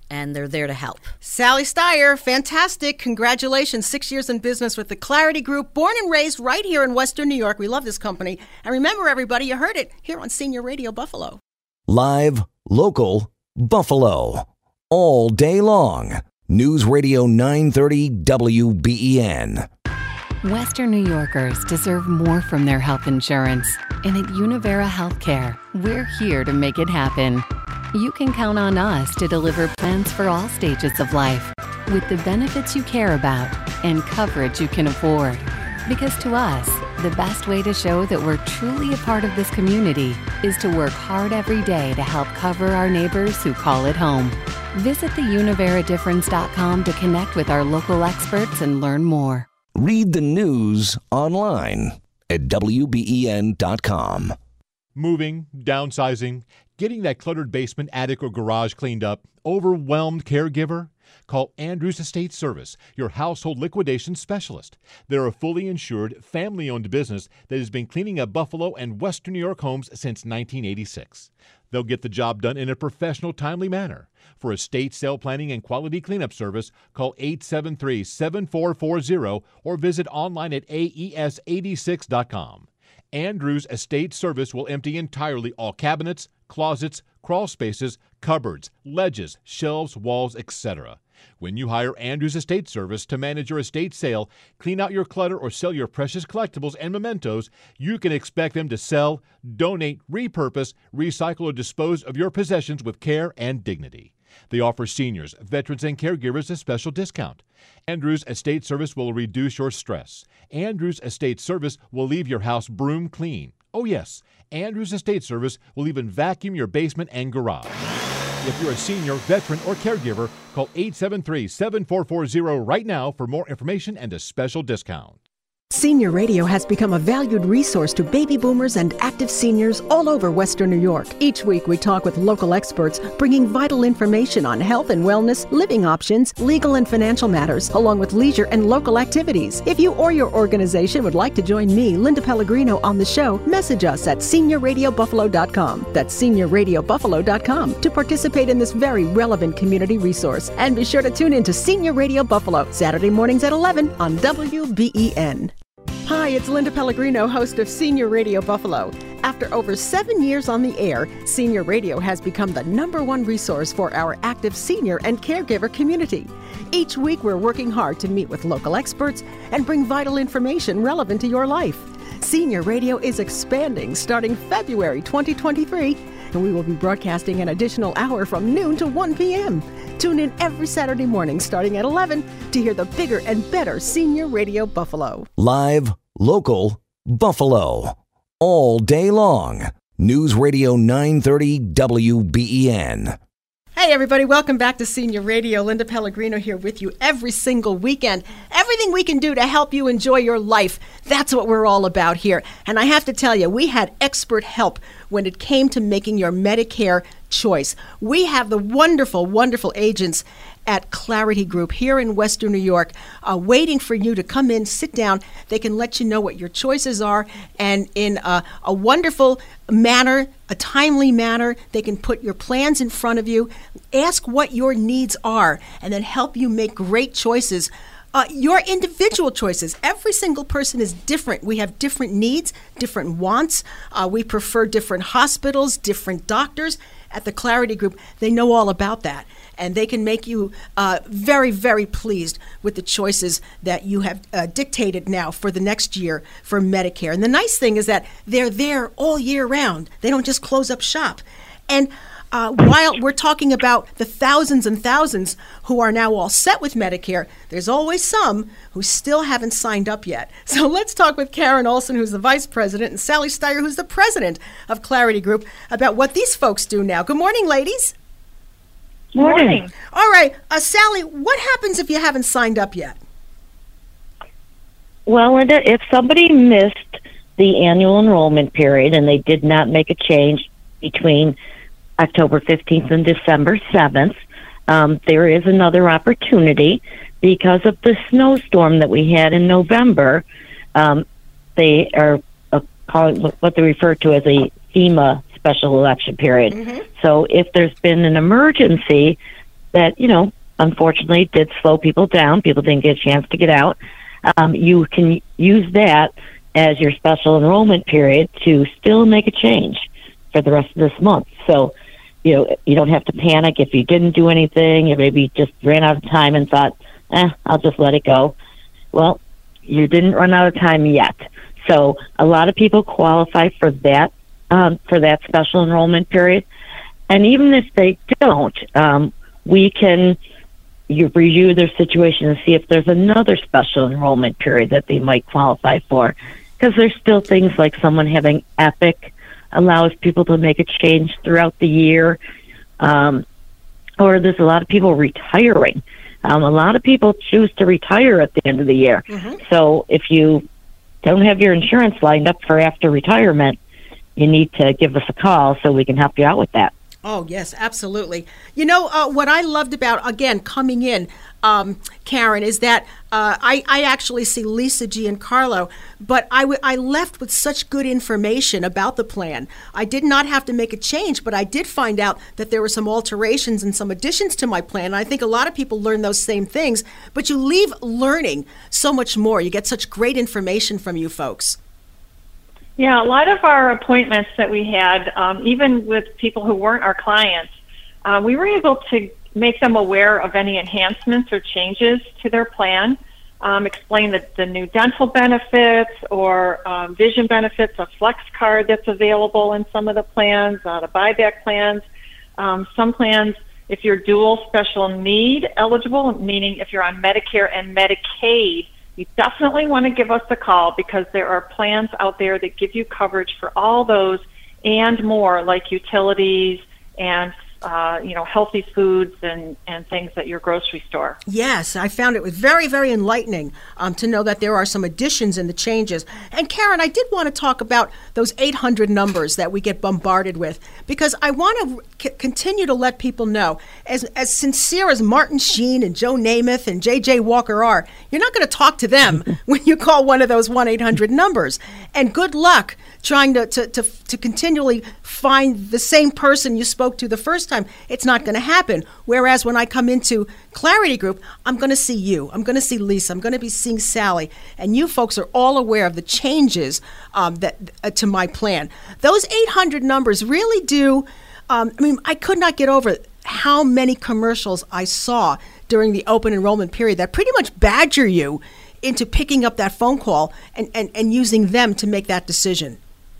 Speaker 21: and they're there to help.
Speaker 10: Sally Steyer, fantastic. Congratulations. Six years in business with the Clarity Group, born and raised right here in Western New York. We love this company. And remember, everybody, you heard it here on Senior Radio Buffalo.
Speaker 8: Live, local, Buffalo. All day long. News Radio nine thirty W B E N.
Speaker 16: Western New Yorkers deserve more from their health insurance. And at Univera Healthcare, we're here to make it happen. You can count on us to deliver plans for all stages of life with the benefits you care about and coverage you can afford. Because to us, the best way to show that we're truly a part of this community is to work hard every day to help cover our neighbors who call it home. Visit the univera difference dot com to connect with our local experts and learn more.
Speaker 8: Read the news online at W B E N dot com.
Speaker 15: Moving, downsizing, getting that cluttered basement, attic, or garage cleaned up, overwhelmed caregiver? Call Andrews Estate Service, your household liquidation specialist. They're a fully insured, family-owned business that has been cleaning up Buffalo and Western New York homes since nineteen eighty-six. They'll get the job done in a professional, timely manner. For estate sale planning and quality cleanup service, call eight seven three, seven four four zero or visit online at A E S eighty-six dot com. Andrews Estate Service will empty entirely all cabinets, closets, crawl spaces, cupboards, ledges, shelves, walls, et cetera. When you hire Andrews Estate Service to manage your estate sale, clean out your clutter, or sell your precious collectibles and mementos, you can expect them to sell, donate, repurpose, recycle, or dispose of your possessions with care and dignity. They offer seniors, veterans, and caregivers a special discount. Andrews Estate Service will reduce your stress. Andrews Estate Service will leave your house broom clean. Oh yes, Andrews Estate Service will even vacuum your basement and garage. If you're a senior, veteran, or caregiver, call eight seven three, seven four four zero right now for more information and a special discount.
Speaker 17: Senior Radio has become a valued resource to baby boomers and active seniors all over Western New York. Each week we talk with local experts, bringing vital information on health and wellness, living options, legal and financial matters, along with leisure and local activities. If you or your organization would like to join me, Linda Pellegrino, on the show, message us at senior radio buffalo dot com. That's senior radio buffalo dot com to participate in this very relevant community resource. And be sure to tune in to Senior Radio Buffalo, Saturday mornings at eleven on W B E N. Hi, it's Linda Pellegrino, host of Senior Radio Buffalo. After over seven years on the air, Senior Radio has become the number one resource for our active senior and caregiver community. Each week, we're working hard to meet with local experts and bring vital information relevant to your life. Senior Radio is expanding starting February twenty twenty-three, and we will be broadcasting an additional hour from noon to one p.m. Tune in every Saturday morning starting at eleven to hear the bigger and better Senior Radio Buffalo.
Speaker 8: Live, local, Buffalo. All day long. News Radio nine thirty W B E N.
Speaker 10: Hey everybody, welcome back to Senior Radio. Linda Pellegrino here with you every single weekend. Everything we can do to help you enjoy your life, that's what we're all about here. And I have to tell you, we had expert help when it came to making your Medicare choice. We have the wonderful, wonderful agents at Clarity Group here in Western New York, uh, waiting for you to come in, sit down. They can let you know what your choices are, and in a, a wonderful manner, a timely manner, they can put your plans in front of you, ask what your needs are, and then help you make great choices. Uh, your individual choices. Every single person is different. We have different needs, different wants. Uh, we prefer different hospitals, different doctors. At the Clarity Group, they know all about that. And they can make you uh, very, very pleased with the choices that you have uh, dictated now for the next year for Medicare. And the nice thing is that they're there all year round. They don't just close up shop. And uh, while we're talking about the thousands and thousands who are now all set with Medicare, there's always some who still haven't signed up yet. So let's talk with Karen Olson, who's the vice president, and Sally Steyer, who's the president of Clarity Group, about what these folks do now. Good morning, ladies.
Speaker 1: Morning. Morning.
Speaker 10: All right, uh, Sally, what happens if you haven't signed up yet?
Speaker 1: Well, Linda, if somebody missed the annual enrollment period and they did not make a change between October fifteenth and December seventh, um, there is another opportunity because of the snowstorm that we had in November. Um, they are uh, calling what they refer to as a FEMA special election period. Mm-hmm. So if there's been an emergency, that, you know, unfortunately did slow people down. People didn't get a chance to get out. Um, you can use that as your special enrollment period to still make a change for the rest of this month. So, you know, you don't have to panic if you didn't do anything, or maybe just ran out of time and thought, eh, I'll just let it go. Well, you didn't run out of time yet. So a lot of people qualify for that, um, for that special enrollment period. And even if they don't, um, we can you review their situation and see if there's another special enrollment period that they might qualify for. Because there's still things like someone having EPIC allows people to make a change throughout the year. Um, or there's a lot of people retiring. Um, a lot of people choose to retire at the end of the year. Mm-hmm. So if you don't have your insurance lined up for after retirement, you need to give us a call so we can help you out with that.
Speaker 10: Oh, yes, absolutely. You know, uh, what I loved about, again, coming in, um, Karen, is that uh, I, I actually see Lisa, Giancarlo, but I, w- I left with such good information about the plan. I did not have to make a change, but I did find out that there were some alterations and some additions to my plan. And I think a lot of people learn those same things, but you leave learning so much more. You get such great information from you folks.
Speaker 2: Yeah, a lot of our appointments that we had, um, even with people who weren't our clients, uh, we were able to make them aware of any enhancements or changes to their plan, um, explain the, the new dental benefits or um, vision benefits, a flex card that's available in some of the plans, uh, the buyback plans. Um, some plans, if you're dual special need eligible, meaning if you're on Medicare and Medicaid, you definitely want to give us a call, because there are plans out there that give you coverage for all those and more, like utilities and uh, you know, healthy foods and, and things at your grocery store.
Speaker 10: Yes, I found it was very, very enlightening um, to know that there are some additions in the changes. And Karen, I did want to talk about those eight hundred numbers that we get bombarded with, because I want to c- continue to let people know, as as sincere as Martin Sheen and Joe Namath and J J Walker are, you're not going to talk to them when you call one of those one eight hundred numbers. And good luck trying to, to, to, to continually find the same person you spoke to the first time. It's not going to happen. Whereas when I come into Clarity Group, I'm going to see you. I'm going to see Lisa. I'm going to be seeing Sally. And you folks are all aware of the changes um, that uh, to my plan. Those eight hundred numbers really do, um, I mean, I could not get over how many commercials I saw during the open enrollment period that pretty much badger you into picking up that phone call and, and, and using them to make that decision.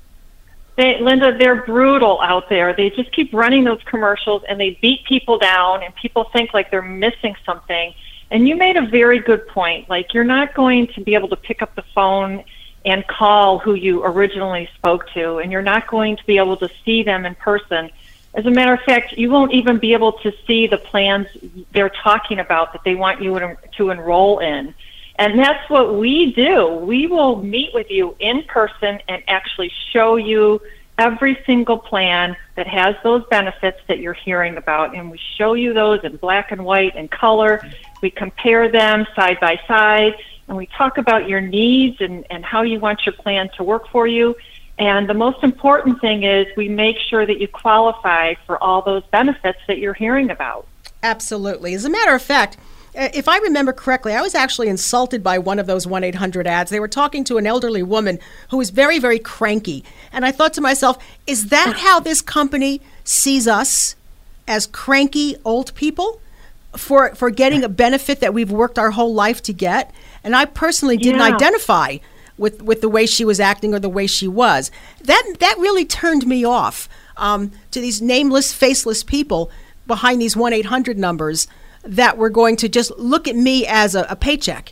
Speaker 2: They, Linda, they're brutal out there. They just keep running those commercials, and they beat people down, and people think like they're missing something. And you made a very good point. Like, you're not going to be able to pick up the phone and call who you originally spoke to, and you're not going to be able to see them in person. As a matter of fact, you won't even be able to see the plans they're talking about that they want you to enroll in. And that's what we do. We will meet with you in person and actually show you every single plan that has those benefits that you're hearing about. And we show you those in black and white and color. We compare them side by side, and we talk about your needs and, and how you want your plan to work for you. And the most important thing is we make sure that you qualify for all those benefits that you're hearing about.
Speaker 10: Absolutely. As a matter of fact, if I remember correctly, I was actually insulted by one of those one eight hundred ads. They were talking to an elderly woman who was very, very cranky. And I thought to myself, is that how this company sees us, as cranky old people, for, for getting a benefit that we've worked our whole life to get? And I personally didn't yeah. identify with, with the way she was acting or the way she was. That, that really turned me off um, to these nameless, faceless people behind these one eight hundred numbers that were going to just look at me as a, a paycheck.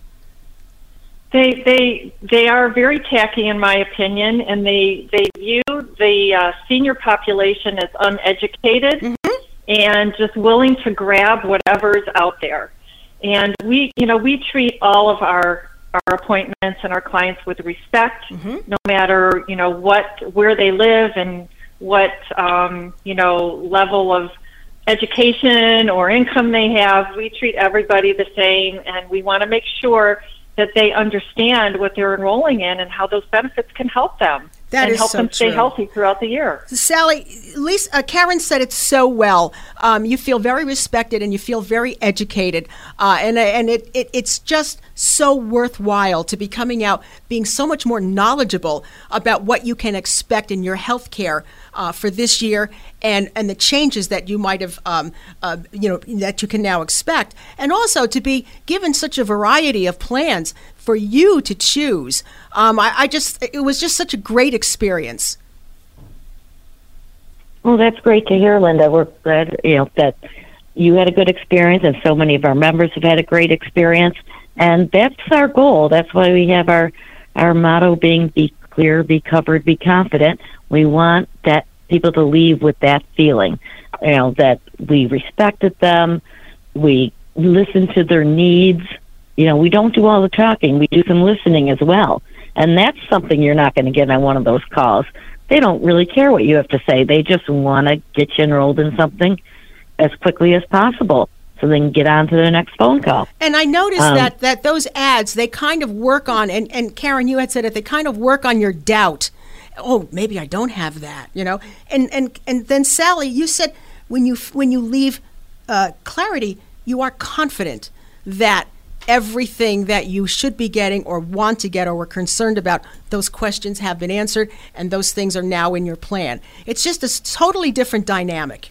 Speaker 2: They they they are very tacky, in my opinion, and they they view the uh, senior population as uneducated mm-hmm. and just willing to grab whatever's out there. And we you know we treat all of our our appointments and our clients with respect, mm-hmm. no matter you know what where they live and what um, you know level of education or income they have. We treat everybody the same, and we want to make sure that they understand what they're enrolling in and how those benefits can help them.
Speaker 10: That
Speaker 2: and
Speaker 10: is
Speaker 2: help
Speaker 10: so
Speaker 2: them stay
Speaker 10: true.
Speaker 2: healthy throughout the year.
Speaker 10: Sally, Lisa, uh, Karen said it so well. Um, you feel very respected and you feel very educated, uh, and and it, it it's just so worthwhile to be coming out, being so much more knowledgeable about what you can expect in your health care uh, for this year, and and the changes that you might have, um, uh, you know, that you can now expect, and also to be given such a variety of plans for you to choose. Um, I, I just, it was just such a great experience.
Speaker 1: Well, that's great to hear, Linda. We're glad, you know, that you had a good experience, and so many of our members have had a great experience. And that's our goal. That's why we have our, our motto being be clear, be covered, be confident. We want that people to leave with that feeling, you know, that we respected them, we listened to their needs. You know, we don't do all the talking. We do some listening as well. And that's something you're not going to get on one of those calls. They don't really care what you have to say. They just want to get you enrolled in something as quickly as possible so they can get on to their next phone call.
Speaker 10: And I noticed
Speaker 1: Um,
Speaker 10: that, that those ads, they kind of work on, and, and Karen, you had said it, they kind of work on your doubt. Oh, maybe I don't have that, you know? And and, and then, Sally, you said when you, when you leave uh, Clarity, you are confident that everything that you should be getting or want to get or were concerned about, those questions have been answered and those things are now in your plan. It's just a totally different dynamic.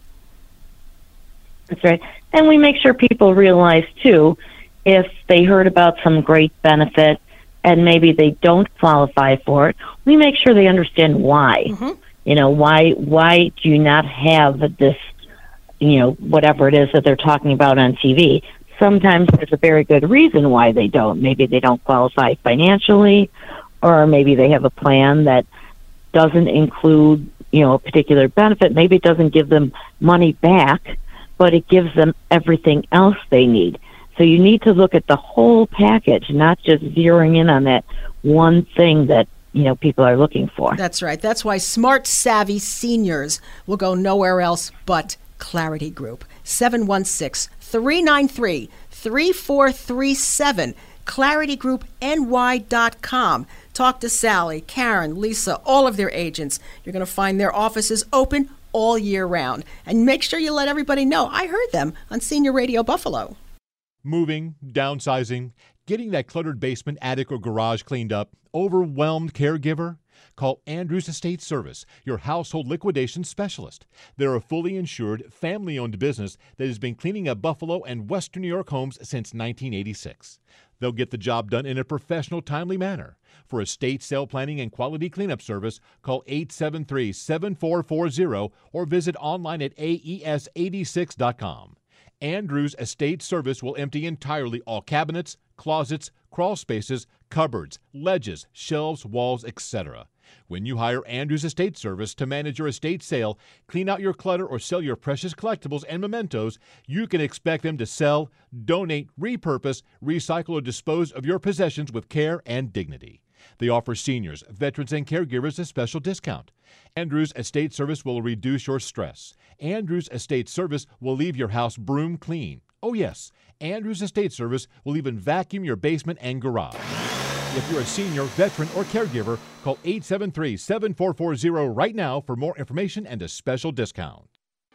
Speaker 1: That's right. And we make sure people realize, too, if they heard about some great benefit and maybe they don't qualify for it, we make sure they understand why.
Speaker 10: Mm-hmm.
Speaker 1: You know, why why do you not have this, you know, whatever it is that they're talking about on T V? Sometimes there's a very good reason why they don't. Maybe they don't qualify financially, or maybe they have a plan that doesn't include, you know, a particular benefit. Maybe it doesn't give them money back, but it gives them everything else they need. So you need to look at the whole package, not just zeroing in on that one thing that, you know, people are looking for.
Speaker 10: That's right. That's why smart, savvy seniors will go nowhere else but Clarity Group. seven one six, three nine three, three four three seven, clarity group N Y dot com. Talk to Sally, Karen, Lisa, all of their agents. You're going to find their offices open all year round. And make sure you let everybody know I heard them on Senior Radio Buffalo.
Speaker 15: Moving, downsizing, getting that cluttered basement, attic, or garage cleaned up, overwhelmed caregiver? Call Andrews Estate Service, your household liquidation specialist. They're a fully insured, family-owned business that has been cleaning up Buffalo and Western New York homes since nineteen eighty-six. They'll get the job done in a professional, timely manner. For estate sale planning and quality cleanup service, call eight seven three, seven four four zero or visit online at A E S eighty-six dot com. Andrews Estate Service will empty entirely all cabinets, closets, crawl spaces, cupboards, ledges, shelves, walls, et cetera. When you hire Andrews Estate Service to manage your estate sale, clean out your clutter, or sell your precious collectibles and mementos, you can expect them to sell, donate, repurpose, recycle, or dispose of your possessions with care and dignity. They offer seniors, veterans, and caregivers a special discount. Andrews Estate Service will reduce your stress. Andrews Estate Service will leave your house broom clean. Oh yes, Andrews Estate Service will even vacuum your basement and garage. If you're a senior, veteran, or caregiver, call eight seven three, seven four four zero right now for more information and a special discount.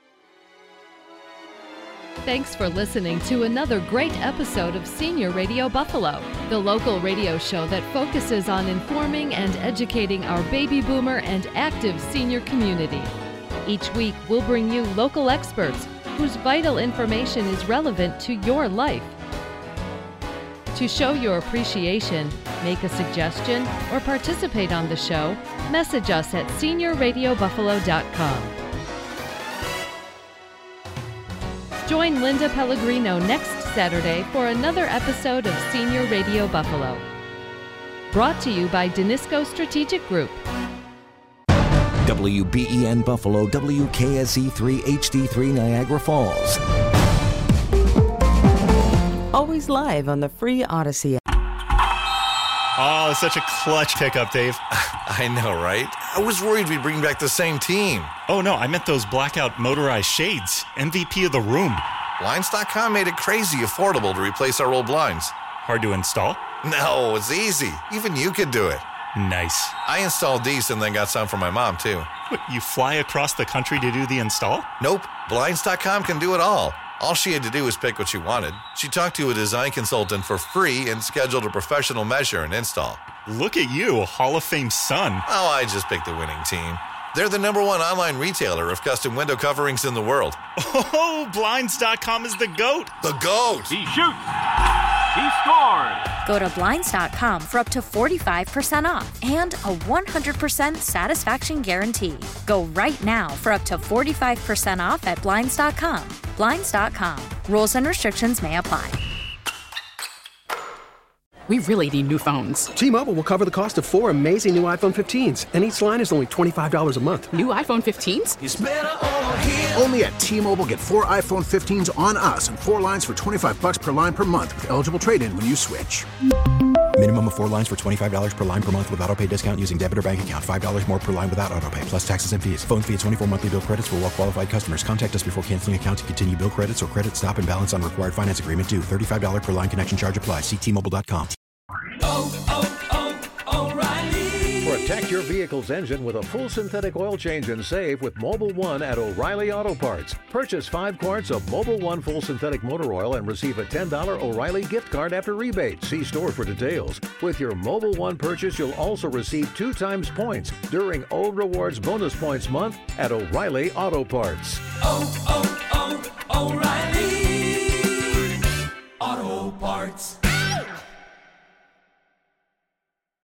Speaker 9: Thanks for listening to another great episode of Senior Radio Buffalo, the local radio show that focuses on informing and educating our baby boomer and active senior community. Each week, we'll bring you local experts whose vital information is relevant to your life. To show your appreciation, make a suggestion, or participate on the show, message us at senior radio buffalo dot com. Join Linda Pellegrino next Saturday for another episode of Senior Radio Buffalo. Brought to you by Danisco Strategic Group.
Speaker 8: W B E N Buffalo, W K S E three H D three Niagara Falls.
Speaker 3: Always live on the free Odyssey app.
Speaker 22: Oh, such a clutch pickup, Dave.
Speaker 23: I know, right? I was worried we'd bring back the same team.
Speaker 22: Oh, no, I meant those blackout motorized shades. M V P of the room.
Speaker 23: Blinds dot com made it crazy affordable to replace our old blinds.
Speaker 22: Hard to install?
Speaker 23: No, it's easy. Even you could do it.
Speaker 22: Nice.
Speaker 23: I installed these and then got some for my mom, too.
Speaker 22: What, you fly across the country to do the install?
Speaker 23: Nope. Blinds dot com can do it all. All she had to do was pick what she wanted. She talked to a design consultant for free and scheduled a professional measure and install.
Speaker 22: Look at you, a Hall of Fame son.
Speaker 23: Oh, I just picked the winning team. They're the number one online retailer of custom window coverings in the world.
Speaker 22: Oh, Blinds dot com is the GOAT.
Speaker 23: The GOAT.
Speaker 6: He shoots. He scores.
Speaker 7: Go to Blinds dot com for up to forty-five percent off and a one hundred percent satisfaction guarantee. Go right now for up to forty-five percent off at Blinds dot com. Blinds dot com. Rules and restrictions may apply.
Speaker 12: We really need new phones.
Speaker 24: T-Mobile will cover the cost of four amazing new iPhone fifteens, and each line is only twenty-five dollars a month.
Speaker 12: New iPhone fifteens?
Speaker 24: It's better over here.
Speaker 25: Only at T-Mobile, get four iPhone fifteens on us and four lines for twenty-five dollars per line per month with eligible trade-in when you switch.
Speaker 26: Minimum of four lines for twenty-five dollars per line per month with autopay discount using debit or bank account. five dollars more per line without autopay, plus taxes and fees. Phone fee at twenty-four monthly bill credits for well-qualified customers. Contact us before canceling account to continue bill credits or credit stop and balance on required finance agreement due. thirty-five dollars per line connection charge applies. See T Mobile dot com.
Speaker 27: Oh, oh, oh, O'Reilly.
Speaker 28: Protect your vehicle's engine with a full synthetic oil change and save with Mobil one at O'Reilly Auto Parts. Purchase five quarts of Mobil one full synthetic motor oil and receive a ten dollars O'Reilly gift card after rebate. See store for details. With your Mobil one purchase, you'll also receive two times points during O Rewards Bonus Points Month at O'Reilly Auto Parts.
Speaker 27: Oh, oh, oh, O'Reilly Auto Parts.